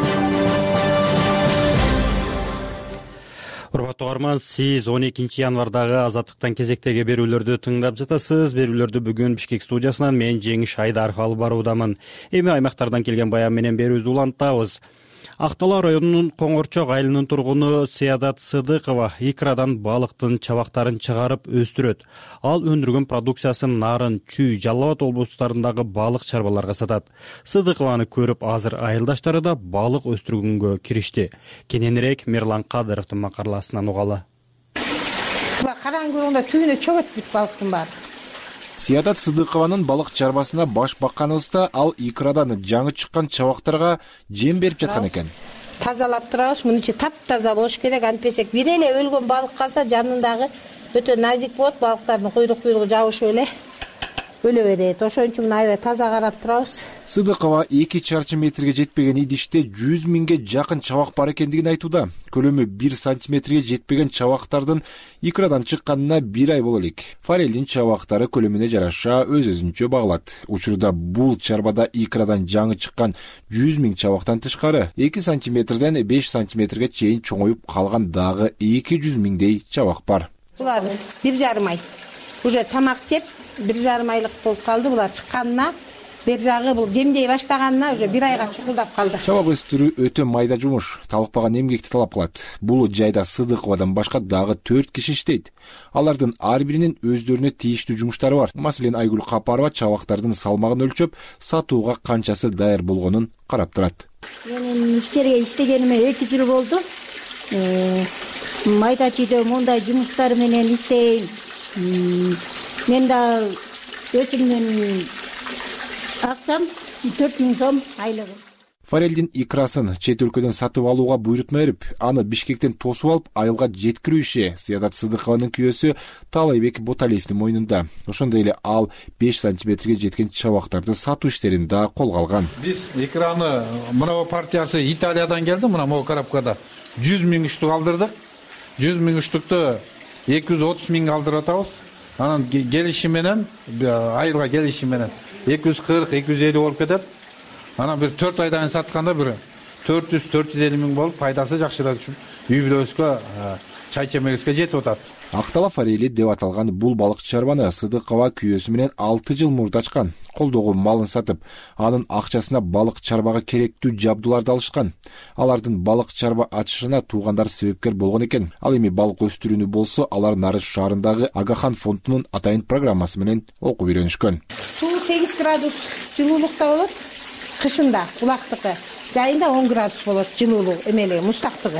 Урматтуу угарман, сиз 12 январдагы Азаттыктан кезектеги берүүлөрдү тыңдап жатасыз. Берүүлөрдү бүгүн Бишкек студиясынан мен Жеңиш Айдаров алып баруудамын. Эми аймактардан келген баян менен берүүбүздү улантабыз. Актала районунун Коңорчок айылынын тургуну Саядат Сыдыкова икрадан балыктын чабактарын чыгарып өстүрөт. Ал өндүргөн продукциясын Нарын, Чүй, Жалал Абад облустарындагы балык чарбаларга сатат. Сыдыкованы көрүп азыр айылдаштары да балык өстүргөнгө киришти. Кененирээк Мирлан Кадыровдун макаласынан угалы.
Караңгылыгында түбүнө чөгөт бүт балыктын баары.
Саядат Сыдыкованын балык чарбасына баш бакканыбызда ал икрадан жаңы чыккан чабактарга жем берип жаткан экен.
Тазалап турабыз, мунун ичи таптаза болуш керек, антпесек бир эле өлгөн балык калса жанындагы өтө назик болот, балыктардын куйрук жабышып эле өлө берет. Ошон үчүн аябай таза карап турабыз.
Сыдыкова 2 чарчы метрге жетпеген идиште 100 миңге жакын чабак бар экендигин айтууда. Көлөмү 1 сантиметрге жетпеген чабактардын икрадан чыкканына 1 ай боло элек. Форелдин чабактары көлөмүнө жараша өз-өзүнчө багылат. Учурда бул чарбада икрадан жаңы чыккан 100 миң чабактан тышкары 2 сантиметрден 5 сантиметрге чейин чоңоюп калган дагы 200 миңдей чабак бар.
Булар 1,5 ай. Уже тамак жеп 1,5 айлык болуп калды. Булар чыкканына бер жагы бул жемдей баштаганына уже 1 айга чукулдап калды.
Чабак өстүрүү өтө майда жумуш, талыкпаган эмгекти талап кылат. Бул жайда Сыдыковадан башка дагы 4 киши иштейт. Алардын ар биринин өздөрүнө тийиштүү жумуштары бар. Маселен, Айгүл Капарова чабактардын салмагын өлчөп, сатууга канчасы даяр болгонун карап турат.
Менин иштерге иштегениме 2 жыл болду. Майда чүйдө мындай жумуштар менен иштейм. Мен да өзүмдүн акчам 4 миң сом айлыгы.
Форелдин икрасын чет өлкөдөн сатып алууга буйрутма берип, аны Бишкектен тосуп алып, айылга жеткирүү иши Саядат Сыдыкованын күйөөсү Таалайбек Боталиевдин мойнунда. Ошондой эле ал 5 сантиметрге жеткен чабактарды сатуу иштерин да колго алган.
Биз икраны мына партиясы Италиядан келди, мына могу коробкада 100 миң штук алдырдык. 100 миң штукту 230 миң алдырып атабыз. Анан келиши менен, айылга келиши менен 240-250 болуп кетет. Анан бир 4 айдан сатканда бир 400-450 миң болуп, пайдасы жакшырак үчүн үй бүлөбүзгө, чай чемегибизге жетип атат.
Актала форели деп аталган бул балык чарбаны Сыдыкова күйөөсү менен 6 жыл мурда ачкан. Колдогу малын сатып, анын акчасына балык чарбага керектүү жабдууларды алышкан. Алардын балык чарба ачышына туугандар себепкер болгон экен. Ал эми балык өстүрүүнү болсо, алар Нарыш шаарындагы Агахан фондунун атайын программасы менен окуп үйрөнүшкөн.
Суу 8 градус жылуулукта болот. Кышында булактыкы, жайында 10 градус болот жылуулук, эмеле мустактыгы.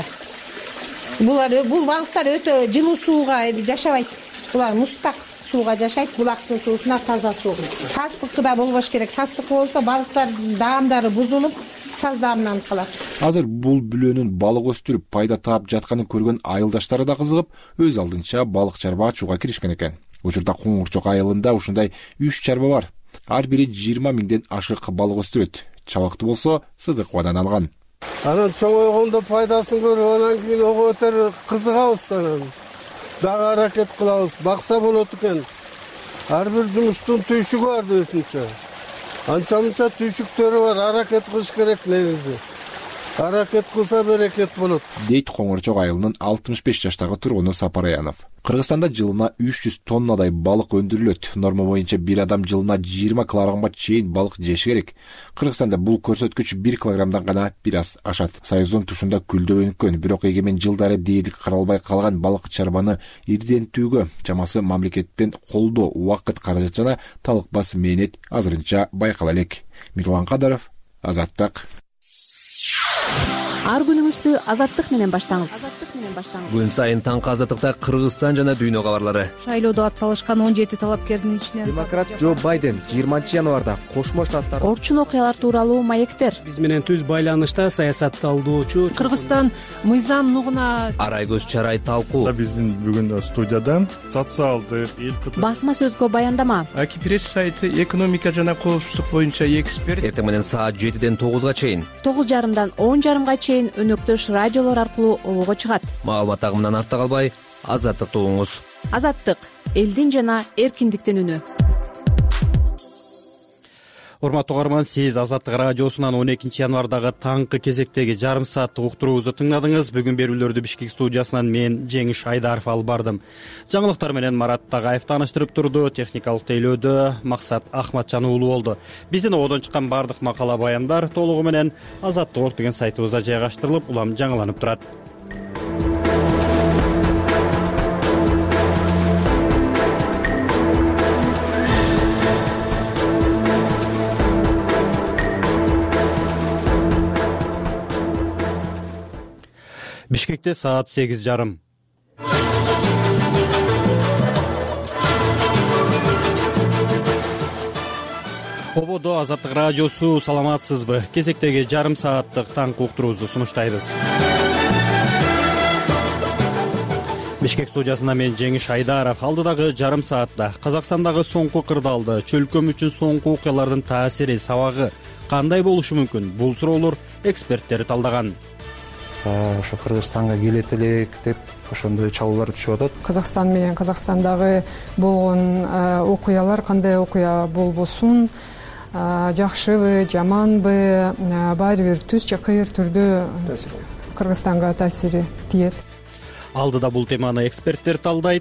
Бул балыктар өтө жылуу сууга жашабайт. Булар мустак сууга жашайт, булактын суусуна таза суу. Састыкы да болбош керек. Састыкы болсо балыктар даамдары бузулуп, саз даамынан калат.
Азыр бул бүлөнүн балык өстүрүп пайда таап жатканын көргөн айылдаштары да кызыгып, өз алдынча балык чарба ачууга киришкен экен. Учурда Коңорчок айылында ушундай 3 чарба бар. Ар бири 20 миңден ашык балык өстүрөт. Чабакты болсо Сыдыкованан алган.
Анан чоңойгондо пайдасын көрүп, анан кийин ого өтөр кызыгабыз да. Дагы аракет кылабыз, бакса болот экен. Ар бир жумуштун түйшүгү бар өзүнчө. Анча-мынча түйшүктөрү бар, аракет кылыш керек негизи. Аракет кылса берекет болот. Дейт
Коңорчок айылынын 65 жаштагы тургуну Сапар Аянов. Кыргызстанда жылына 300 тоннадай балык өндүрүлөт. Норма боюнча бир адам жылына 20 килограммга чейин балык жеши керек. Кыргызстанда бул көрсөткүч 1 килограммдан гана бир аз ашат. Союздун тушунда күлдөө өнүккөн, бирок эгемен жылдары дээрлик каралбай калган балык чарбаны ирденттүүгө чамасы мамлекеттен колдоо, убакыт, каражат жана талыкпас мээнет азырынча байкала элек. Мирлан Кадыров, Азаттык.
Ар күнүңүздү Азаттык менен баштаңыз.
Күн сайын таңкы Азаттыкта Кыргызстан жана дүйнө кабарлары.
Шайлоодо ат салышкан 17 талапкердин ичинен
демократ Джо Байден 20 январда Кошмо Штаттар
орчун окуялар тууралуу маектер.
Биз менен түз байланышта саясатталдоочу
Кыргызстан мыйзам нугуна
арай көз чарай талкуу.
Биздин бүгүн студиядан социалдык
басма сөзгө баяндама.
Аки пресс сайты экономика жана коопсуздук боюнча эксперт.
Эртең менен саат 7ден 9га чейин,
9:30дан 10:30га чейин өнөктөш радиолор аркылуу обого чыгат.
Маалымат агымынан артта калбай, Азаттыкты угуңуз.
Азаттык — элдин жана эркиндиктин үнү.
урматтуу угарман, сиз Азаттык радиосунан 12 январдагы таңкы кезектеги жарым сааттык уктуруубузду тыңдадыңыз. Бүгүн берүүлөрдү Бишкек студиясынан мен Жеңиш Айдаров алып бардым. Жаңылыктар менен Марат Тагаев тааныштырып турду. Техникалык тейлөөдө Максат Ахматжан уулу болду. Биздин одон чыккан бардык макала баяндар толугу менен Азаттык деген сайтыбызда жайгаштырылып, улам жаңыланып турат. Бишкекте саат 8:30. Ободо Азаттык радиосу, саламатсызбы? Кезектеги жарым сааттык таңкы уктуруубузду сунуштайбыз. Бишкек студиясында мен Жеңиш Айдаров. Алдыдагы жарым саатта Казакстандагы соңку кырдаалды, чөлкөм үчүн соңку окуялардын таасири, сабагы кандай болушу мүмкүн? Бул суроолор эксперттер талдаган.
Ошо Кыргызстанга келет элек деп ошондой чалуулар түшүп атат.
Казакстан менен Казакстандагы болгон окуялар кандай окуя болбосун, жакшыбы, жаманбы, баары бир түз же кыйыр түрдө Кыргызстанга таасири тиет.
Алдыда бул теманы эксперттер талдайт.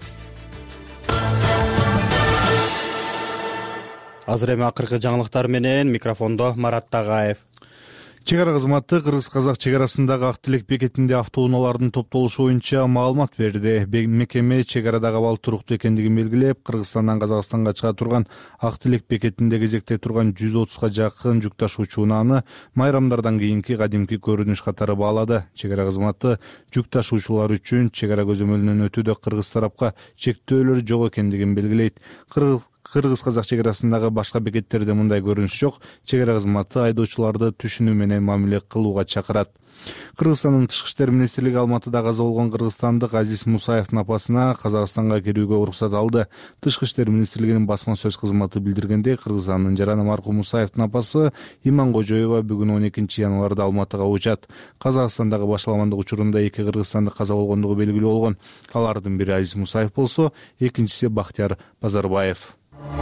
Азыр эми акыркы жаңылыктар менен микрофондо Марат Тагаев.
Чек ара кызматы кыргыз-казак чек арасындагы Ак Тилек бекетинде автоунаалардын топтолушу боюнча маалымат берди. Мекеме чек арадагы абал туруктуу экендигин белгилеп, Кыргызстандан Казакстанга чыга турган Ак Тилек бекетинде кезекте турган 130га жакын жүк ташуучу унааны майрамдардан кийинки кадимки көрүнүш катары баалады. Чек ара кызматы жүк ташуучулар үчүн чек ара көзөмөлүнөн өтүүдө кыргыз тарапка чектөөлөр жок экендигин белгилейт. Кыргыз-казак чек арасындагы башка бекеттерде мындай көрүнүш жок. Чек ара кызматы айдоочуларды түшүнүү менен мамиле кылууга чакырат. Кыргызстандын тышкы иштер министрлиги Алматыда каза болгон кыргызстандык Азиз Мусаевдин апасына Казакстанга кирүүгө уруксат алды. Тышкы иштер министрлигинин басма сөз кызматы билдиргендей, Кыргызстандын жараны маркум Мусаевдин апасы Иманкожоева бүгүн 12 январда Алматыга учат. Казакстандагы башаламандык учурунда 2 кыргызстандык каза болгондугу белгилүү болгон. Алардын бири Азиз Мусаев болсо, экинчиси Бактияр Базарбаев.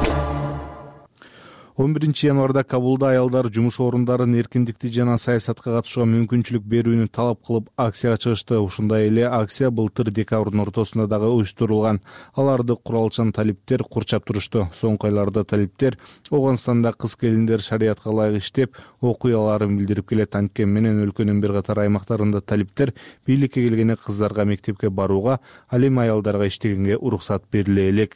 11 январда Кабулда аялдар жумуш орундарын эркиндикти жана саясатка катышууга мүмкүнчүлүк берүүнү талап кылып акцияга чыгышты. Ушундай эле акция былтыр декабрдын ортосунда дагы уюштурулган. Аларды куралчан талиптер курчап турушту. Соңку айларда талиптер Оганстанда кыз келиндер шариятка ылайык иштеп, окуяларын билдирип келет. Анткени менен өлкөнүн бир катар аймактарында талиптер бийликке келгенде кыздарга мектепке барууга, ал эми аялдарга иштегенге уруксат бериле элек.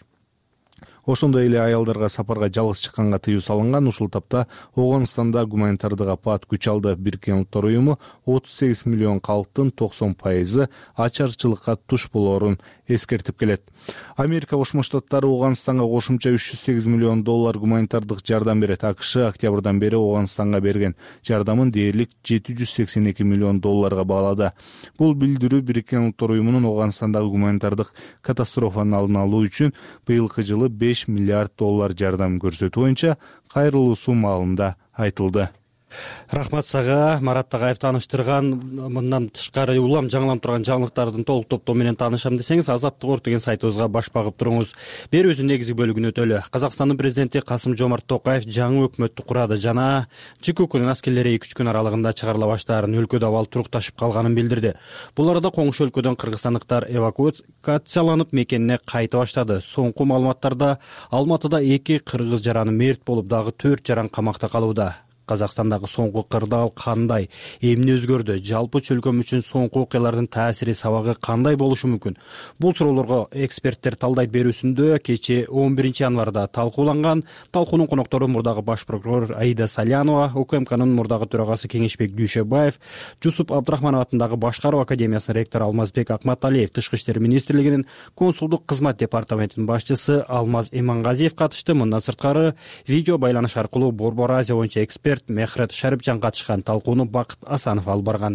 Ошондой эле аялдарга сапарга жалгыз чыкканга тыюу салынган. Ушул тапта Оганстанда гуманитардык апат күч алды. Бириккен Улуттар уюму 38 миллион калктын 90% ачарчылыкка туш болоорун эскертип келет. Америка Кошмо Штаттары Оганстанга кошумча $308 миллион гуманитардык жардам берет. АКШ октябрдан бери Оганстанга берген жардамын дээрлик $782 миллион баалады. Бул билдирүү Бириккен Улуттар уюмунун Оганстандагы гуманитардык катастрофанын алдын алуу үчүн быйылкы жылы $5 миллиард жардам көрсөтүү боюнча кайрылуусу маалында айтылды. Рахмат сага. Марат Тагаев тааныштырган. Мындан тышкары улам жаңыланып турган жаңылыктардын толук топтоо менен таанышам десеңиз, Азаттык деген сайтыбызга баш багып туруңуз. Берүүбүздүн негизги бөлүгүн өтөлү. Казакстандын президенти Касым-Жомарт Токаев жаңы өкмөттү курады жана ЖККнын аскерлери 2-3 күн аралыгында чыгарыла баштаарын, өлкөдө абал турукташып калганын билдирди. Бул арада коңшу өлкөдөн кыргызстандыктар эвакуацияланып мекенине кайта баштады. Соңку маалыматтарда Алматыда 2 кыргыз жараны мерт болуп, дагы 4 жаран камакта калууда. Казакстандагы соңку кырдаал кандай, эмне өзгөрдү? Жалпы чөлкөм үчүн соңку окуялардын таасири, сабагы кандай болушу мүмкүн? Бул суроолорго эксперттер талдайт берүүсүндө кечээ 11 январда талкууланган. Талкуунун коноктору мурдагы баш прокурор Аида Салянова, УКМКнын мурдагы төрагасы Кеңешбек Дүйшөбаев, Жусуп Абдрахманов атындагы Башкаруу академиясынын ректору Алмазбек Акматалиев, Тышкы иштер министрлигинин консулдук кызмат департаментинин башчысы Алмаз Имангазиев катышты. Мындан сырткары видео байланыш аркылуу Борбор Азия боюнча эксперт Мехрет Шарипжан катышкан. Талкууну Бакыт Асанов алып барган.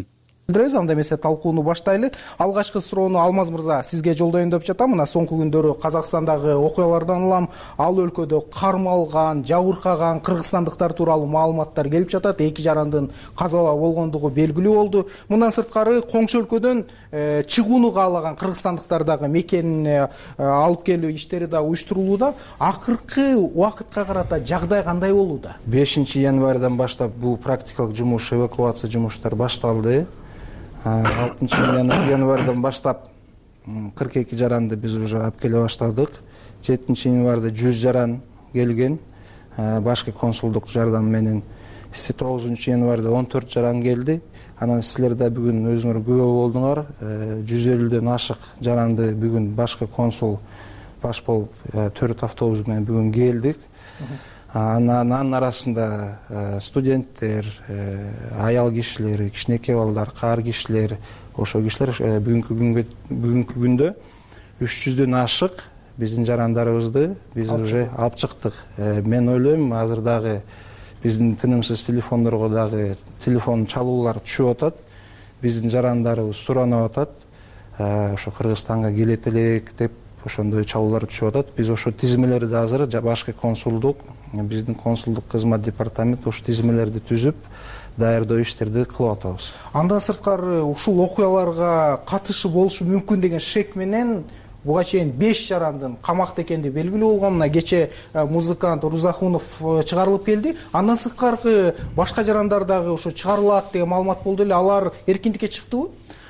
билдиребиз. Анда эмесе талкууну баштайлы. Алгачкы суроону Алмаз мырза сизге жолдоюн деп жатам. Мына соңку күндөрү Казакстандагы окуялардан улам ал өлкөдө кармалган, жабыркаган кыргызстандыктар тууралуу маалыматтар келип жатат. Эки жарандын каза болгондугу белгилүү болду. Мындан сырткары коңшу өлкөдөн чыгууну каалаган кыргызстандыктар дагы мекенине алып келүү иштери да уюштурулууда. Акыркы убакытка карата жагдай кандай болууда?
5 январдан баштап бул практикалык жумуш, эвакуация жумуштары башталды. 6 январдан баштап 42 жаранды биз уже алып келе баштадык. 7 январда 100 жаран келген башкы консулдук жардам менен. 9 январда 14 жаран келди. Анан силер да бүгүн өзүңөр күбө болдуңар. 150дөн ашык жаранды бүгүн башкы консул баш болуп 4 автобус менен бүгүн келдик. Анын арасында студенттер, аял кишилер, кичинекей балдар, каар кишилер, ошол кишилер бүгүнкү күндө 300дөн ашык биздин жарандарыбызды биз уже алып чыктык. Мен ойлойм, азыр дагы биздин тынымсыз телефондорго дагы телефон чалуулар түшүп атат. Биздин жарандарыбыз суранып атат. Ошо Кыргызстанга келет элек деп ошондой чалуулар түшүп атат. Биз ошо тизмелерди азыр башкы консулдук, биздин консулдук кызмат департаменти ошо тизмелерди түзүп, даярдоо иштерди кылып атабыз.
Андан сырткары ушул окуяларга катышы болушу мүмкүн деген шек менен буга чейин 5 жарандын камакта экени белгилүү болгон. Мына кече музыкант Рузахунов чыгарылып келди. Андан сырткары башка жарандар дагы ошо чыгарылат деген маалымат болду эле. Алар эркиндикке чыктыбы?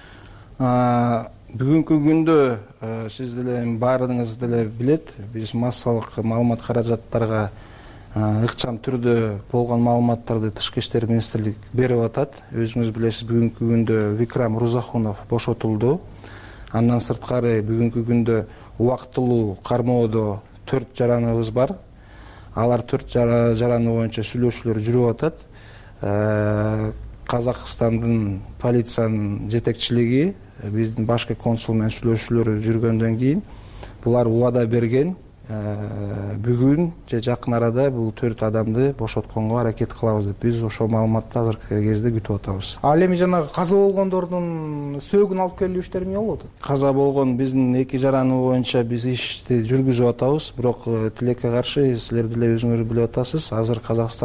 Бүгүнкү күндө сиз деле баарыңыз деле билет, биз массалык маалымат каражаттарга ыкчам түрдө болгон маалыматтарды Тышкы иштер министрлиги берип атат. Өзүңүз билесиз, бүгүнкү күндө Викрам Рузахунов бошотулду. Андан сырткары бүгүнкү күндө убактылуу кармоодо 4 жараныбыз бар. Алар 4 жараны боюнча сүйлөшүүлөр жүрүп атат. Казакстандын полициянын жетекчилиги биздин башкы консул менен сүйлөшүүлөр жүргөндөн кийин булар убада берген. Бүгүн же жакын арада бул 4 адамды бошотконго аракет кылабыз деп биз ошол маалыматты азыркы кезде күтүп атабыз.
Ал эми жанагы каза болгондордун сөөгүн алып келүү иштери эмне болуп атат?
Каза болгон биздин 2 жараны боюнча биз ишти жүргүзүп атабыз, бирок тилекке каршы силер деле өзүңөр билип атасыз, азыр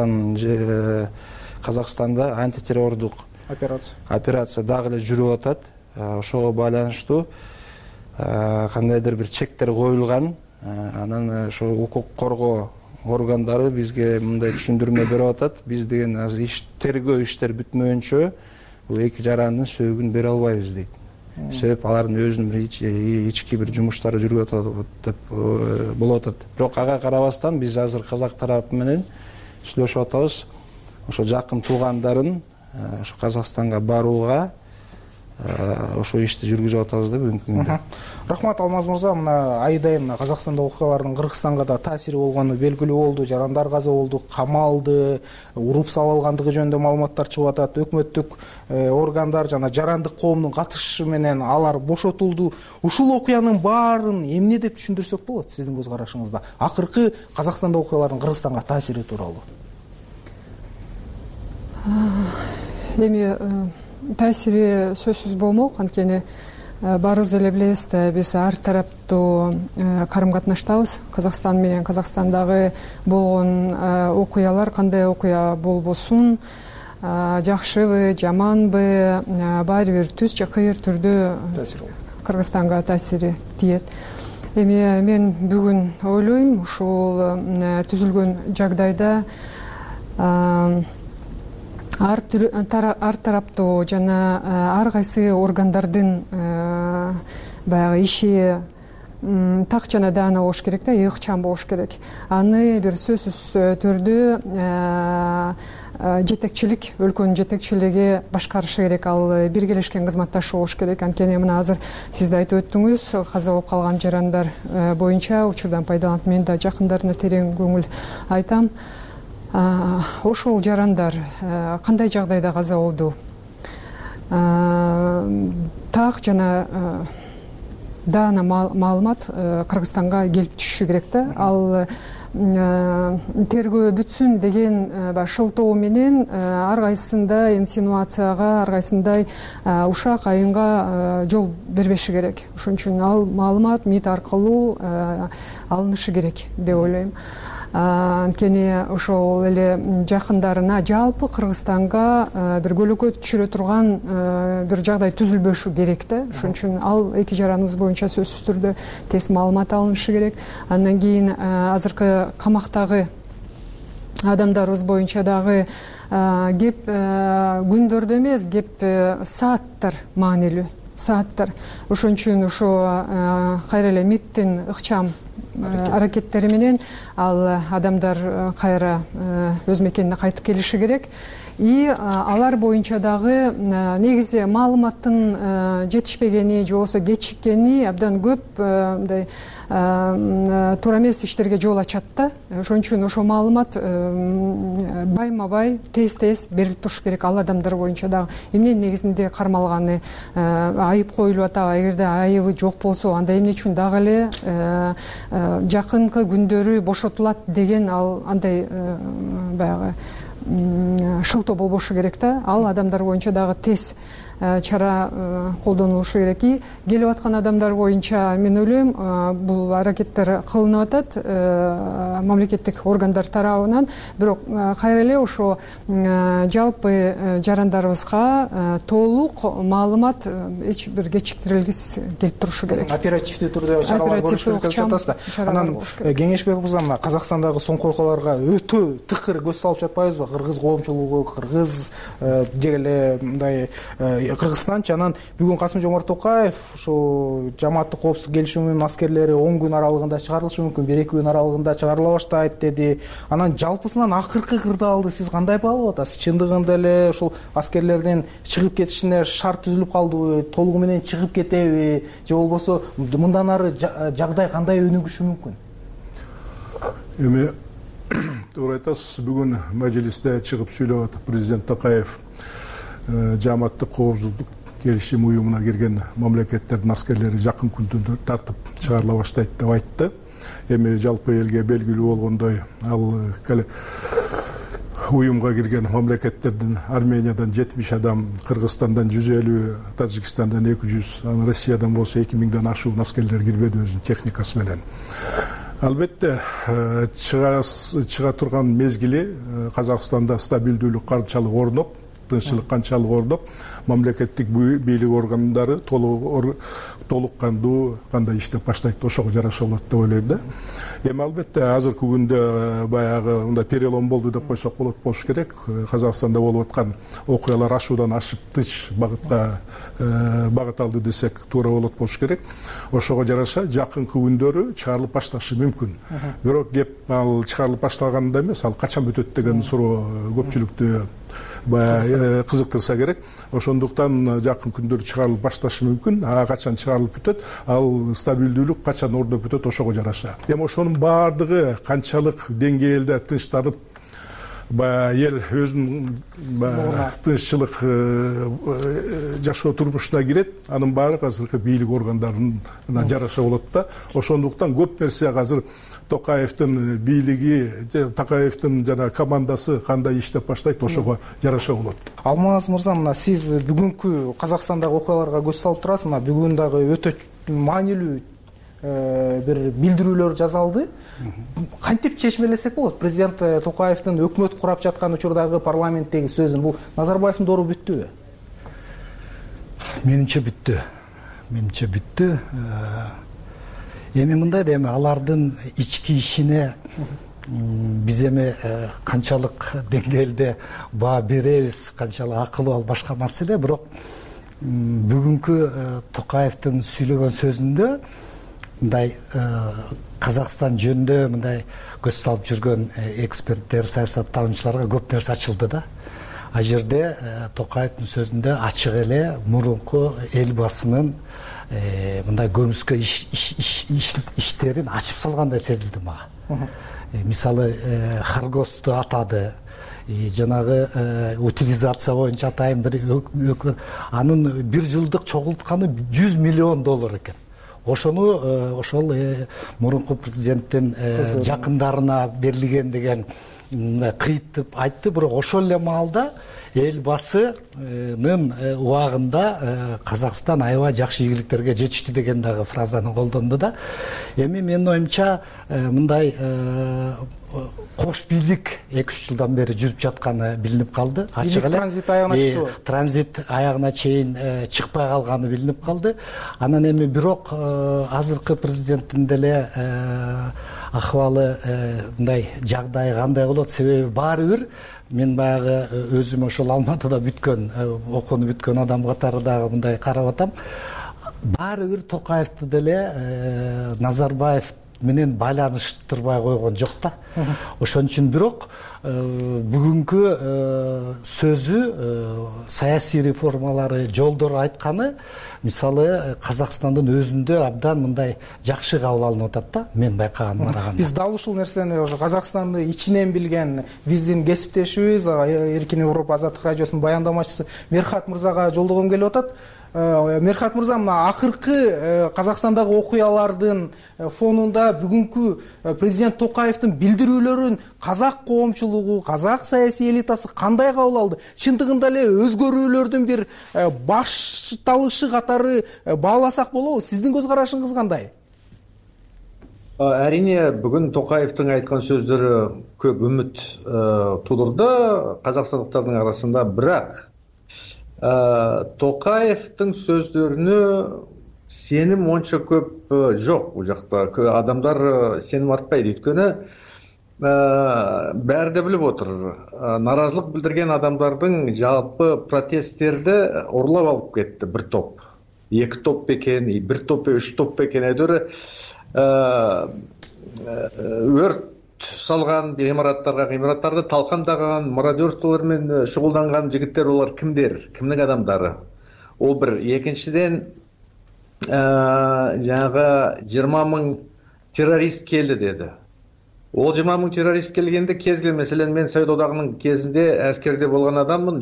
Казакстанда антитеррордук операция дагы эле жүрүп атат. Ошого байланыштуу кандайдыр бир чектер коюлган. Анан ошо укук коргоо органдары бизге мындай түшүндүрмө берип атат. Биз деген азыр тергөө иштер бүтмөйүнчө бул 2 жарандын сөөгүн бере албайбыз дейт. Себеп алардын өзүнүн ички бир жумуштары жүрүп атат деп болуп атат. Бирок ага карабастан биз азыр казак тарапы менен сүйлөшүп атабыз. Ошо жакын туугандарын ошо Казакстанга барууга ошо ишти жүргүзүп атабыз да бүгүнкү күндө.
Рахмат Алмаз мырза. Мына айдайын Казакстанда окуялардын Кыргызстанга да таасири болгону белгилүү болду. Жарандар каза болду, камалды, уруп салып алгандыгы жөнүндө маалыматтар чыгып атат. Өкмөттүк органдар жана жарандык коомдун катышышы менен алар бошотулду. Ушул окуянын баарын эмне деп түшүндүрсөк болот сиздин көз карашыңызда? Акыркы Казакстанда окуялардын Кыргызстанга таасири тууралуу.
Эми таасири сөзсүз болмок, анткени баарыбыз эле билебиз да, биз ар тараптуу карым катнаштабыз. Казакстан менен Казакстандагы болгон окуялар кандай окуя болбосун, жакшыбы, жаманбы, баары бир түз же кыйыр түрдө Кыргызстанга таасири тиет. Эми мен бүгүн ойлойм, ушул түзүлгөн жагдайда ар тараптуу жана ар кайсы органдардын баягы иши так жана даана болуш керек да, ыкчам болуш керек. Аны бир сөзсүз түрдө жетекчилик, өлкөнүн жетекчилиги башкарышы керек. Ал биргелешкен кызматташы болуш керек. Анткени мына азыр сиз да айтып өттүңүз, каза болуп калган жарандар боюнча учурдан пайдаланып мен да жакындарына терең көңүл айтам. Ошол жарандар кандай жагдайда каза болду? Так жана даана маалымат Кыргызстанга келип түшүшү керек да. Ал тергөө бүтсүн деген шылтоо менен ар кайсында инсинуацияга, ар кайсындай ушак айынга жол бербеши керек. Ошон үчүн ал маалымат МИД аркылуу алынышы керек деп ойлойм. Анткени ошол эле жакындарына жалпы Кыргызстанга бир көлөкө түшүрө турган бир жагдай түзүлбөшү керек да. Ошон үчүн ал эки жараныбыз боюнча сөзсүз түрдө тез маалымат алынышы керек. Андан кийин азыркы камактагы адамдарыбыз боюнча дагы кеп күндөрдө эмес, кеп сааттар маанилүү. Сааттар. Ошон үчүн ошо кайра эле МИДтин ыкчам аракеттери менен ал адамдар кайра өз мекенине кайтып келиши керек. И алар боюнча дагы негизи маалыматтын жетишпегени же болбосо кечиккени абдан көп мындай туура эмес иштерге жол ачат да. Ошон үчүн ошол маалымат байма бай тез берилип туруш керек ал адамдар боюнча дагы. Эмненин негизинде кармалганы, айып коюлуп атабы, эгерде айыбы жок болсо анда эмне үчүн дагы эле жакынкы күндөрү бошотулат деген ал андай баягы шылтоо болбошу керек да. Ал адамдар боюнча дагы тез чара колдонулушу керек. И келип аткан адамдар боюнча мен ойлойм бул аракеттер кылынып атат мамлекеттик органдар тарабынан. Бирок кайра эле ошо жалпы жарандарыбызга толук маалымат эч бир кечиктирилгис келип турушу керек.
Оперативдүү түрдө чаралар көрүш керек деп жатасыз да. Анан Кеңешбек мырза, мына Казакстандагы соңку окуяларга өтө тыкыр көз салып жатпайбызбы? Кыргыз коомчулугу, кыргыз деги эле мындай Кыргызстанчы. Анан бүгүн Касым-Жомарт Токаев ошо жамааттык коопсуздук келишиминин аскерлери 10 күн аралыгында чыгарылышы мүмкүн, 1-2 күн аралыгында чыгарыла баштайт деди. Анан жалпысынан акыркы кырдаалды сиз кандай баалап атасыз? Чындыгында эле ушул аскерлердин чыгып кетишине шарт түзүлүп калдыбы, толугу менен чыгып кетеби, же болбосо мындан ары жагдай кандай өнүгүшү мүмкүн?
Эми туура айтасыз, бүгүн мажлисте чыгып сүйлөп атып президент Токаев жамааттык коопсуздук келишим уюмуна кирген мамлекеттердин аскерлери жакын күндөрдө тартып чыгарыла баштайт деп айтты. Эми жалпы элге белгилүү болгондой, ал уюмга кирген мамлекеттердин Армениядан 70 адам, Кыргызстандан 150, Тажикстандан 200, анан Россиядан болсо 2000ден ашуун аскерлер кирбеди өзүнүн техникасы менен. Албетте чыга турган мезгили Казакстанда стабилдүүлүк канчалык орноп, тынччылык канчалык орноп, мамлекеттик бийлик органдары толук кандуу кандай иштеп баштайт, ошого жараша болот деп ойлойм да. Эми албетте азыркы күндө баягы мындай перелом болду деп койсок болот болуш керек. Казакстанда болуп аткан окуялар ашуудан ашып тынч багытка багыт алды десек туура болот болуш керек. Ошого жараша жакынкы күндөрү чыгарылып башташы мүмкүн. Бирок кеп ал чыгарылып башталганда эмес, ал качан бүтөт деген суроо көпчүлүктү кызыктырса керек. Ошондуктан жакын күндөрү чыгарылып башташы мүмкүн. Качан чыгарылып бүтөт, ал стабилдүүлүк качан ордоп бүтөт, ошого жараша. Эми ошонун баардыгы канчалык деңгээлде тынчтанып, эл өзүнүн тынччылык жашоо турмушуна кирет, анын баары азыркы бийлик органдарына жараша болот да. Ошондуктан көп нерсе азыр Токаевдин бийлиги, Токаевдин жана командасы кандай иштеп баштайт, ошого жараша болот.
Алмаз мырза, мына сиз бүгүнкү Казакстандагы окуяларга көз салып турасыз. Мына бүгүн дагы өтө маанилүү бир билдирүүлөр жасалды. Кантип чечмелесек болот? Президент Токаевдин өкмөт курап жаткан учурдагы парламенттеги сөзүн бул Назарбаевдин дору бүттүбү?
Менимче бүттү. Эми мындай да, эми алардын ички ишине биз эми канчалык деңгээлде баа беребиз, канчалык акылуу, ал башка маселе. Бирок бүгүнкү Токаевдин сүйлөгөн сөзүндө мындай Казакстан жөнүндө мындай көз салып жүргөн эксперттер, саясаттануучуларга көп нерсе ачылды да. А жерде Токаевдин сөзүндө ачык эле мурунку элбасынын мындай көмүскө иштерин ачып салгандай сезилди мага. Мисалы Харгосту атады, жанагы утилизация боюнча атайын бир анын бир жылдык чогултканы $100 миллион экен. ошону ошол мурунку президенттин жакындарына берилген деген кыйытып айтты. Бирок ошол эле маалда элбасынын убагында Казакстан аябай жакшы ийгиликтерге жетишти деген дагы фразаны колдонду да. Эми менин оюмча мындай кош бийлик 2-3 жылдан бери жүрүп жатканы билинип калды. Ачык эле транзит аягына чыкты. Транзит аягына чейин чыкпай калганы билинип калды. Анан эми бирок азыркы президенттин деле акыбалы мындай жагдайы кандай болот? Себеби баары бир мен баягы өзүм ошол Алматыда бүткөн, окууну бүткөн адам катары дагы мындай карап атам. Баары бир Токаевди деле Назарбаев менен байланыштырбай койгон жок да. Ошон үчүн бирок бүгүнкү сөзү саясий реформалары жолдор айтканы мисалы Казакстандын өзүндө абдан мындай жакшы кабыл алынып атат да, мен байкаганыма караганда. Биз дал ушул нерсени Казакстанды ичинен билген биздин кесиптешибиз Эркин Европа Азаттык радиосунун баяндамачысы Мерхат мырзага жолдогом келип атат. Мерхат мырза, мына акыркы Казакстандагы окуялардын фонунда бүгүнкү президент Токаевдин билдирүүлөрүн казак коомчулугу, казак саясий элитасы кандай кабыл алды? Чындыгында эле өзгөрүүлөрдүн бир башталышы катары бааласак болобу? Сиздин көз карашыңыз кандай?
Әрине, бүгін Токаевтың айтқан сөздері көп үміт тудырды қазақстандықтардың арасында, бірақ Токаевтың сөздеріне сенім онша көп жоқ. Бұл жақта адамдар сенім артпайды. Өйткені бәрі де біліп отыр. Наразылық білдірген адамдардың жалпы протесттерді ұрлап алып кетті бір топ. 2 топ бекен, 1 топ, 3 топ бекен әдері өрт салған ғимараттарды талқандаған, мародерстволармен шұғылданған жігіттер, олар кімдер, кімнің адамдары? Ол бір. Екіншіден, жаңағы 20 мың террорист келді деді. Ол 20 мың террорист келгенде кезге, мәселен, мен Совет одағының кезінде әскерде болған адаммын,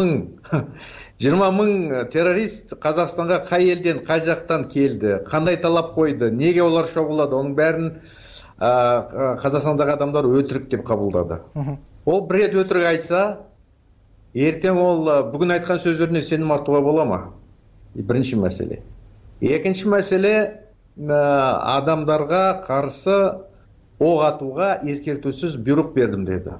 20 мың террорист Қазақстанға қай елден, қай жақтан келді, қандай талап қойды, неге олар шабуылдады, оның бәрін Қазақстандағы адамдар өтірік деп қабылдады. Ол бір рет өтірік айтса, ертең ол бүгін айтқан сөздеріне сенім артуға бола ма? Бірінші мәселе. Екінші мәселе, адамдарға қарсы оқ атуға ескертусіз бұйрық бердім деді.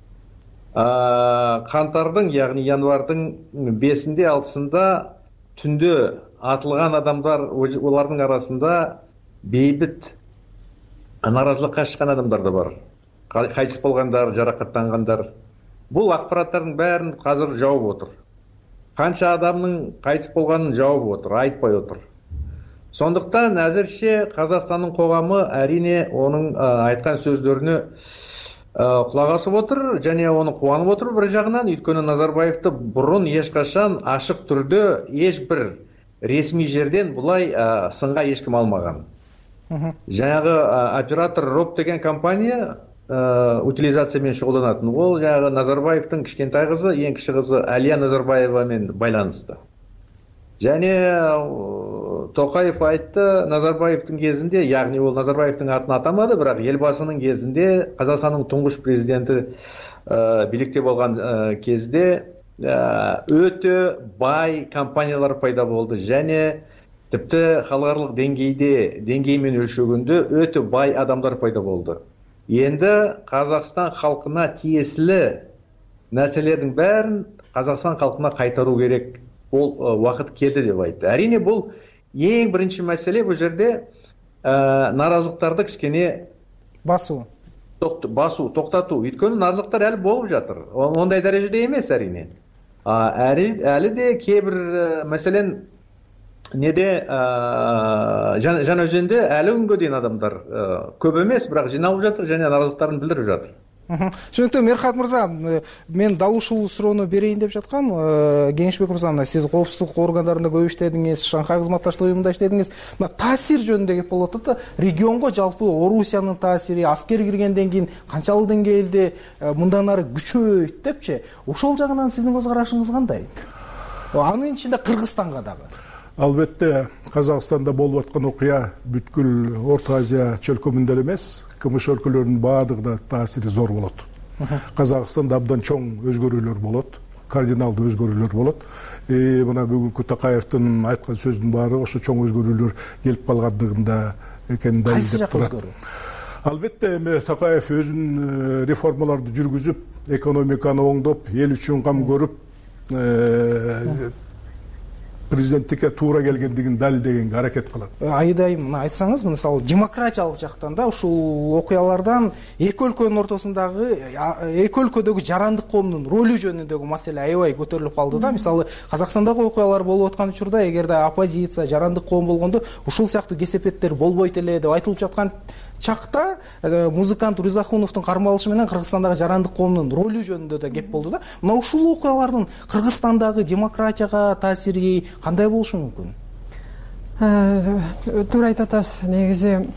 Қаңтардың, яғни январдың 5-інде, 6-сында түнде атылған адамдар, олардың арасында бейбіт наразылыққа шыққан адамдар да бар. Қайтыс болғандар, жарақаттанғандар. Бұл ақпараттардың бәрін қазір жауып отыр. Қанша адамның қайтыс болғанын жауып отыр, айтпай отыр. Сондықтан әзірше Қазақстанның қоғамы әрине оның айтқан сөздеріне құлақ асып отыр, және оны қуанып отыр бір жағынан. Өйткені Назарбаевты бұрын ешқашан ашық түрде ешбір ресми жерден бұлай сынға ешкім алмаған. Жаңағы оператор РОП деген компания утилизациямен шұғылданатын. Ол жаңағы Назарбаевтың кішкентай қызы, ең кіші қызы Әлия Назарбаевамен байланысты. Және Токаев айтты, Назарбаевтың кезінде, яғни ол Назарбаевтың атын атамады, бірақ елбасының кезінде, Қазақстанның тұңғыш президенті билікте болған кезде өте бай компаниялар пайда болды, және тіпті халықаралық деңгеймен өлшегенде өте бай адамдар пайда болды. Енді Қазақстан халқына тиесілі нәрселердің бәрін Қазақстан халқына қайтару керек. Ол уақыт келді деп айтты. Әрине бұл ең бірінші мәселе, бұл жерде наразылықтарды кішкене
басу,
тоқтату. Өйткені наразылықтар әлі болып жатыр. Ондай дәрежеде емес әрине. Әлі де кейбір мәселен неде Жаңаөзенде әлі күнге дейін адамдар көп емес, бірақ жиналып жатыр және наразылықтарын білдіріп жатыр.
Түсінікті. Мерхат мырза, мен дал ушул суроону берейин деп жаткам. Кеңешбек мырза, сиз коопсуздук органдарында көп иштедиңиз, Шанхай кызматташтык уюмунда иштедиңиз. Мына таасир жөнүндө кеп болот да. Регионго жалпы Орусиянын таасири, аскер киргенден кийин канчалык деңгээлде мындан ары күчөйт депчи. Ошол жагынан сиздин көз карашыңыз кандай? Анын ичинде Кыргызстанга дагы.
Албетте Казакстанда болуп аткан окуя бүткүл Орто Азия чөлкөмүндө эле эмес, КМШ өлкөлөрүнүн баардыгына таасири зор болот. Казакстанда абдан чоң өзгөрүүлөр болот, кардиналдуу өзгөрүүлөр болот. Мына бүгүнкү Токаевдин айткан сөзүнүн баары ошо чоң өзгөрүүлөр келип калгандыгында экенин далилдеп турат. Албетте эми Токаев өзүнүн реформаларды жүргүзүп, экономиканы оңдоп, эл үчүн кам көрүп, президенттикке туура келгендигин далилдегенге аракет кылат.
Айдайым, мына айтсаңыз, мисалы демократиялык жактан да ушул окуялардан эки өлкөнүн ортосундагы, эки өлкөдөгү жарандык коомдун ролу жөнүндөгү маселе аябай көтөрүлүп калды да. Мисалы Казакстандагы окуялар болуп аткан учурда, эгерде оппозиция, жарандык коом болгондо ушул сыяктуу кесепеттер болбойт эле деп айтылып жаткан чакта музыкант Ризахуновдун кармалышы менен Кыргызстандагы жарандык коомдун ролу жөнүндө да кеп болду да. Мына ушул окуялардын Кыргызстандагы демократияга таасири кандай болушу мүмкүн?
Туура айтып атасыз. Негизи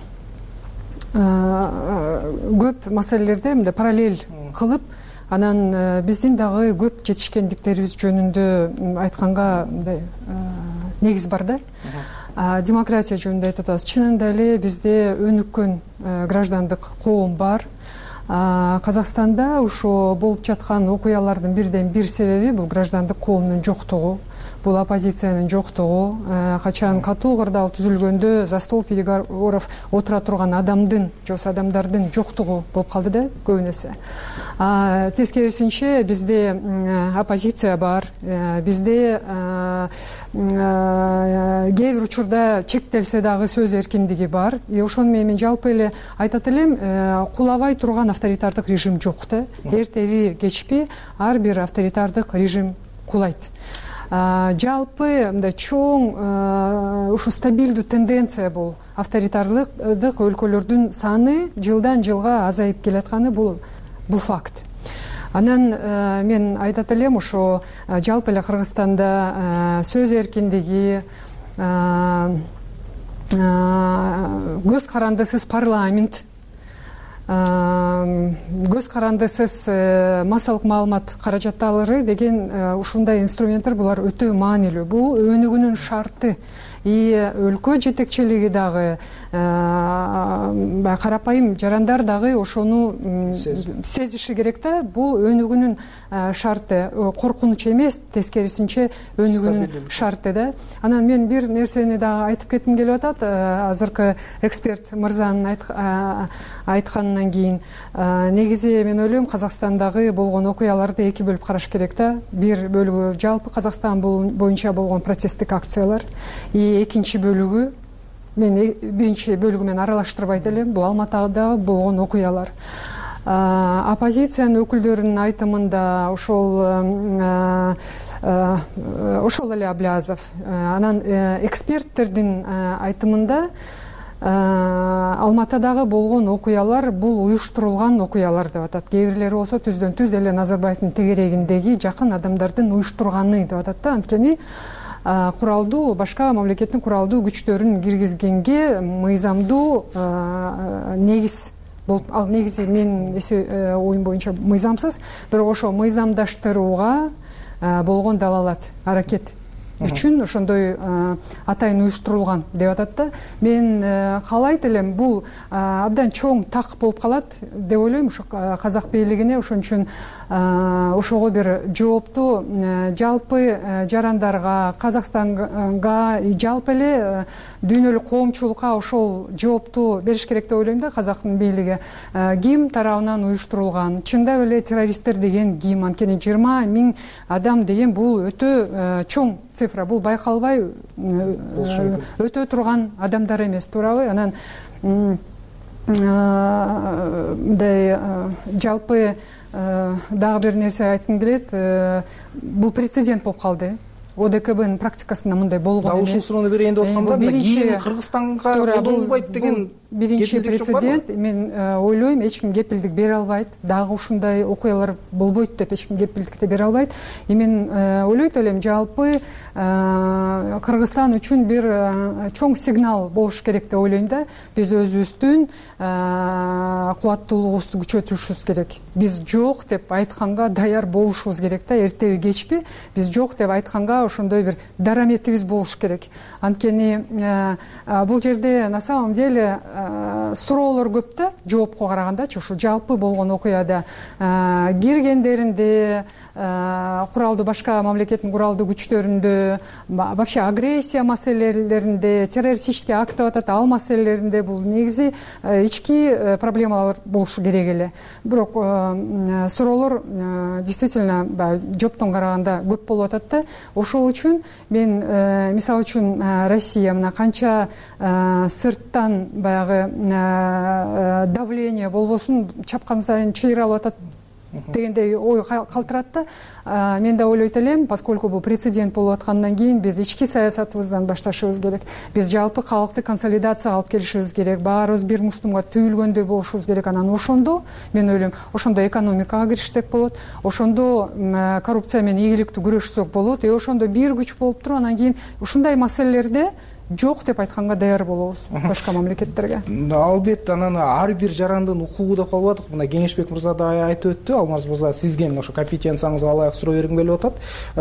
көп маселелерде мындай параллель кылып, анан биздин дагы көп жетишкендиктерибиз жөнүндө айтканга мындай негиз бар да. Демократия жөнүндө айтып атабыз. Чынында эле бизде өнүккөн граждандык коом бар. Казакстанда ошо болуп жаткан окуялардын бирден бир себеби бул граждандык коомдун жоктугу, бул оппозициянын жоктугу. Качан катуу кырдаал түзүлгөндө за стол переговоров отура турган адамдын, жос адамдардын жоктугу болуп калды да көбүнесе. Тескерисинче бизде оппозиция бар, бизде кээ бир учурда чектелсе дагы сөз эркиндиги бар. Ошону мен жалпы эле айтат элем, кулабай турган авторитардык режим жок да. Эртеби кечпи ар бир авторитардык режим кулайт. Жалпы мындай чоң ушу стабилдүү тенденция бул авторитардык өлкөлөрдүн саны жылдан жылга азайып келатканы бул факт. Анан мен айтат элем, ошо жалпы эле Кыргызстанда сөз эркиндиги, көз карандысыз парламент, көз карандысыз массалык маалымат каражатталары деген ушундай инструменттер булар өтө маанилүү. Бул өнүгүүнүн шарты. Өлкө жетекчилиги дагы, карапайым жарандар дагы ошону сезиши керек да. Бул өнүгүүнүн шарты, коркунуч эмес, тескерисинче өнүгүүнүн шарты да. Анан мен бир нерсени дагы айтып кетким келип атат. Азыркы эксперт мырзанын айтканынан кийин, негизи мен ойлойм, Казакстандагы болгон окуяларды эки бөлүп караш керек да. Бир бөлүгү жалпы Казакстан боюнча болгон протесттик акциялар, экинчи бөлүгү, мен биринчи бөлүгү менен аралаштырбайт элем, бул Алматыда болгон окуялар. Оппозициянын өкүлдөрүнүн айтымында ошол эле Аблязов, анан эксперттердин айтымында Алматыдагы болгон окуялар бул уюштурулган окуялар деп атат. Кээ бирлери болсо түздөн түз эле Назарбаевдин тегерегиндеги жакын адамдардын уюштурганы деп атат да. Анткени куралдуу, башка мамлекеттин куралдуу күчтөрүн киргизгенге мыйзамдуу негиз болуп, ал негизи менин оюм боюнча мыйзамсыз, бирок ошо мыйзамдаштырууга болгон далалат, аракет үчүн ошондой атайын уюштурулган деп атат да. Мен каалайт элем, бул абдан чоң так болуп калат деп ойлойм ушу казак бийлигине. Ошон үчүн ошого бир жоопту жалпы жарандарга, Казакстанга, жалпы эле дүйнөлүк коомчулукка ошол жоопту бериш керек деп ойлойм да. Казактын бийлиги КИМ тарабынан уюштурулган, чындап эле террористтер деген КИМ, анткени 20 000 адам деген бул өтө чоң цифра, бул байкалбай өтө турган адамдар эмес, туурабы? Анан мындай жалпы дагы бир нерсе айткым келет. Бул прецедент болуп калды. ОДКБнын практикасында мындай болгон эмес.
Ушул суроону берейин деп атканда, КИМ Кыргызстанга колдонулбайт деген
биринчи прецедент. Мен ойлойм, эч ким кепилдик бере албайт, дагы ушундай окуялар болбойт деп эч ким кепилдикти бере албайт. Мен ойлойт элем, жалпы Кыргызстан үчүн бир чоң сигнал болуш керек деп ойлойм да. Биз өзүбүздүн кубаттуулугубузду күчөтүшүбүз керек. Биз жок деп айтканга даяр болушубуз керек да, эртеби кечпи биз жок деп айтканга ошондой бир дараметибиз болуш керек. Анткени бул жерде на самом деле суроолор көп да, жоопко карагандачы. Ушу жалпы болгон окуяда киргендеринде, куралдуу башка мамлекеттин куралдуу күчтөрүндө, вообще агрессия маселелеринде, террористический акт деп атат, ал маселелеринде бул негизи ички проблемалар болушу керек эле. Бирок суроолор действительно жоптон караганда көп болуп атат да. Ошол үчүн мен мисалы үчүн Россия мына канча сырттан баягы давление болбосун, чапкан сайын чыйралып атат дегендей ой калтырат да. Мен да ойлойт элем, поскольку бул прецедент болуп аткандан кийин биз ички саясатыбыздан башташыбыз керек. Биз жалпы калкты консолидацияга алып келишибиз керек. Баарыбыз бир муштумга түйүлгөндөй болушубуз керек. Анан ошондо мен ойлойм, ошондо экономикага киришсек болот, ошондо коррупция менен ийгиликтүү күрөшсөк болот. Ошондо бир күч болуп туруп, анан кийин ушундай маселелерде жок деп айтканга даяр болобуз башка мамлекеттерге.
Албетте, анан ар бир жарандын укугу деп калып атык. Мына Кеңешбек мырза да айтып өттү. Алмаз мырза, сизге ошо компетенцияңызга алайык суроо бергим келип атат.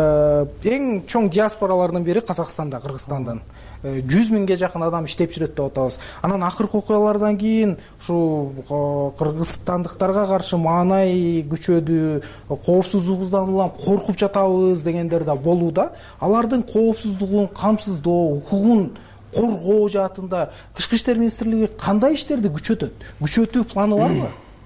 Эң чоң диаспоралардын бири Казакстанда, Кыргызстандан 100 миңге жакын адам иштеп жүрөт деп атабыз. Анан акыркы окуялардан кийин ушу кыргызстандыктарга каршы маанай күчөдү, коопсуздугубуздан улам коркуп жатабыз дегендер да болууда. Алардын коопсуздугун камсыздоо, укугун коргоо жаатында Тышкы иштер министрлиги кандай иштерди күчөтүү планы барбы?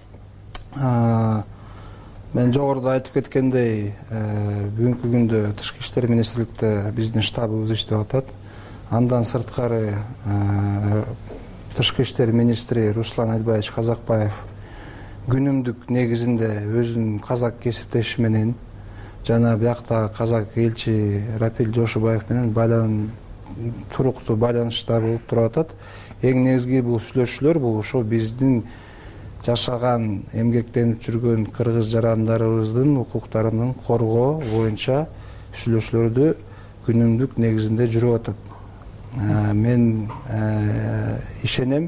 Мен жогоруда айтып кеткендей, бүгүнкү күндө Тышкы иштер министрликте биздин штабыбыз иштеп атат. Андан сырткары Тышкы иштер министри Руслан Элбаевич Казакбаев күнүмдүк негизинде өзүнүн казак кесиптеши менен жана биякта казак элчи Рапил Жошубаев менен туруктуу байланышта болуп туруп атат. Эң негизги бул сүйлөшүүлөр бул ошо биздин жашаган, эмгектенип жүргөн кыргыз жарандарыбыздын укуктарын коргоо боюнча сүйлөшүүлөрдү күнүмдүк негизинде жүрүп атат. Мен ишенем,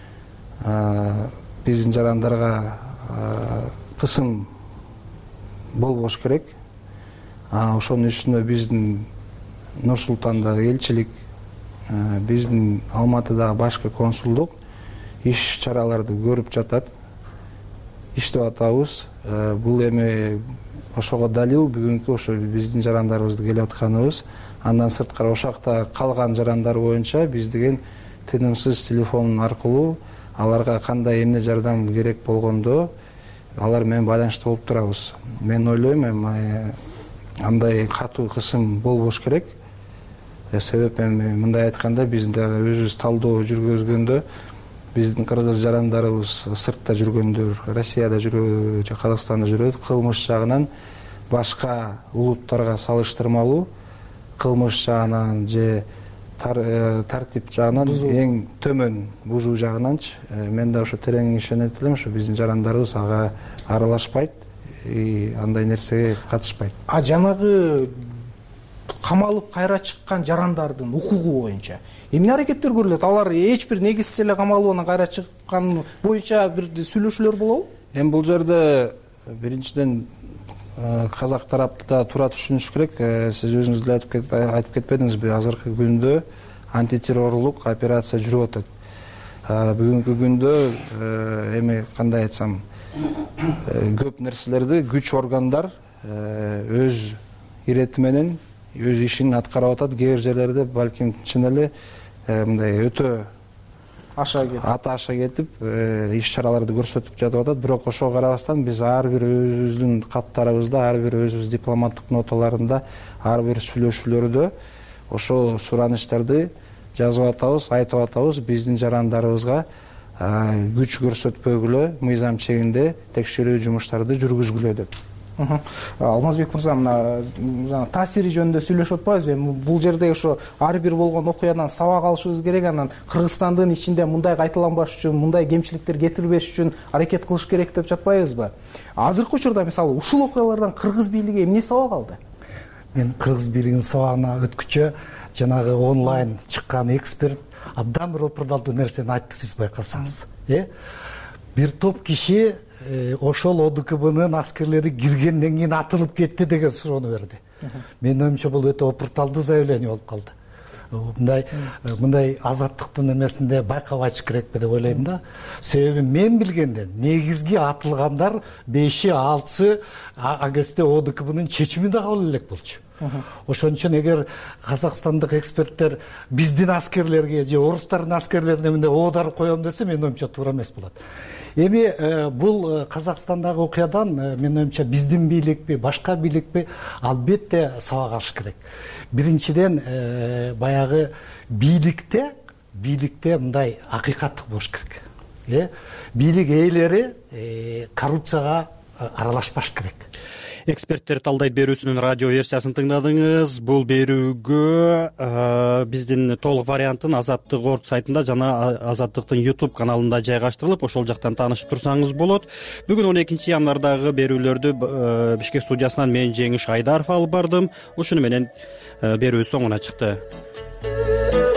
биздин жарандарга кысым болбош керек. Ошонун үстүнө биздин Нур Султандагы элчилик, биздин Алматыдагы башкы консулдук иш чараларды көрүп жатат, иштеп атабыз. Бул эми ошого далил бүгүнкү ошо биздин жарандарыбызды келип атканыбыз. Андан сырткары ошакта калган жарандар боюнча биз деген тынымсыз телефон аркылуу аларга кандай эмне жардам керек болгондо алар менен байланышта болуп турабыз. Мен ойлойм, андай катуу кысым болбош керек. Себеп эми мындай айтканда биз дагы өзүбүз талдоо жүргүзгөндө биздин кыргыз жарандарыбыз сыртта жүргөндөр, Россияда жүрөт, же Казакстанда жүрөт, кылмыш жагынан башка улуттарга салыштырмалуу кылмыш жагынан же тартип жагынан эң төмөн бузуу жагынанчы мен да ошо терең ишенет элем, ошо биздин жарандарыбыз ага аралашпайт, андай нерсеге катышпайт.
Жанагы камалып кайра чыккан жарандардын укугу боюнча эмне аракеттер көрүлөт? Алар эч бир негизсиз эле камалуудан кайра чыккан боюнча бир сүйлөшүүлөр болобу?
Эми бул жерде биринчиден казак тарапты да туура түшүнүш керек. Сиз өзүңүз деле айтып кетпедиңизби, азыркы күндө антитеррорлук операция жүрүп атат. Бүгүнкү күндө эми кандай айтсам, көп нерселерди күч органдар өз ирети менен өз ишин аткарып атат. Кээ бир жерлерде балким чын эле мындай өтө аша кетип иш чараларды көрсөтүп жатып атат. Бирок ошого карабастан биз ар бир өзүбүздүн каттарыбызда, ар бир өзүбүз дипломаттык ноталарында, ар бир сүйлөшүүлөрдө ошо суранычтарды жазып атабыз, айтып атабыз. Биздин жарандарыбызга күч көрсөтпөгүлө, мыйзам чегинде текшерүү жумуштарды жүргүзгүлө деп.
Алмазбек мырза, мына таасири жөнүндө сүйлөшүп атпайбызбы? Эми бул жерде ошо ар бир болгон окуядан сабак алышыбыз керек. Анан Кыргызстандын ичинде мындай кайталанбаш үчүн, мындай кемчиликтер кетирбеш үчүн аракет кылыш керек деп жатпайбызбы? Азыркы учурда мисалы ушул окуялардан кыргыз бийлиги эмне сабак алды?
Мен кыргыз бийлигинин сабагына өткүчө жанагы онлайн чыккан эксперт абдан бир оправдалдуу нерсени айтты, сиз байкасаңыз. Бир топ киши ошол ОДКБнын аскерлери киргенден кийин атылып кетти деген суроону берди. Менин оюмча бул өтө оправдалдуу заявление болуп калды. Мындай азаттыктын эмесинде байкабайчы керекпи деп ойлойм да. Себеби мен билгенден негизги атылгандар 5-6 агесте ОДКБнын чечими да кабыл элек болчу. Ошон үчүн эгер казакстандык эксперттер биздин аскерлерге же орустардын аскерлерине мындай оодар коем десе, менин оюмча туура эмес болот. Эми бул Казакстандагы окуядан менин оюмча биздин бийликпи, башка бийликпи албетте сабак алыш керек. Биринчиден баягы бийликте мындай акыйкаттык болуш керек. Бийлик ээлери коррупцияга аралашпаш керек.
Эксперттер талдайт берүүсүнүн радио версиясын тыңдадыңыз. Бул берүүгө биздин толук вариантын Азаттык орг сайтында жана Азаттыктын YouTube каналында жайгаштырылып, ошол жактан таанышып турсаңыз болот. Бүгүн 12 январдагы берүүлөрдү Бишкек студиясынан мен Жеңиш Айдаров алып бардым. Ушуну менен берүү соңуна чыкты.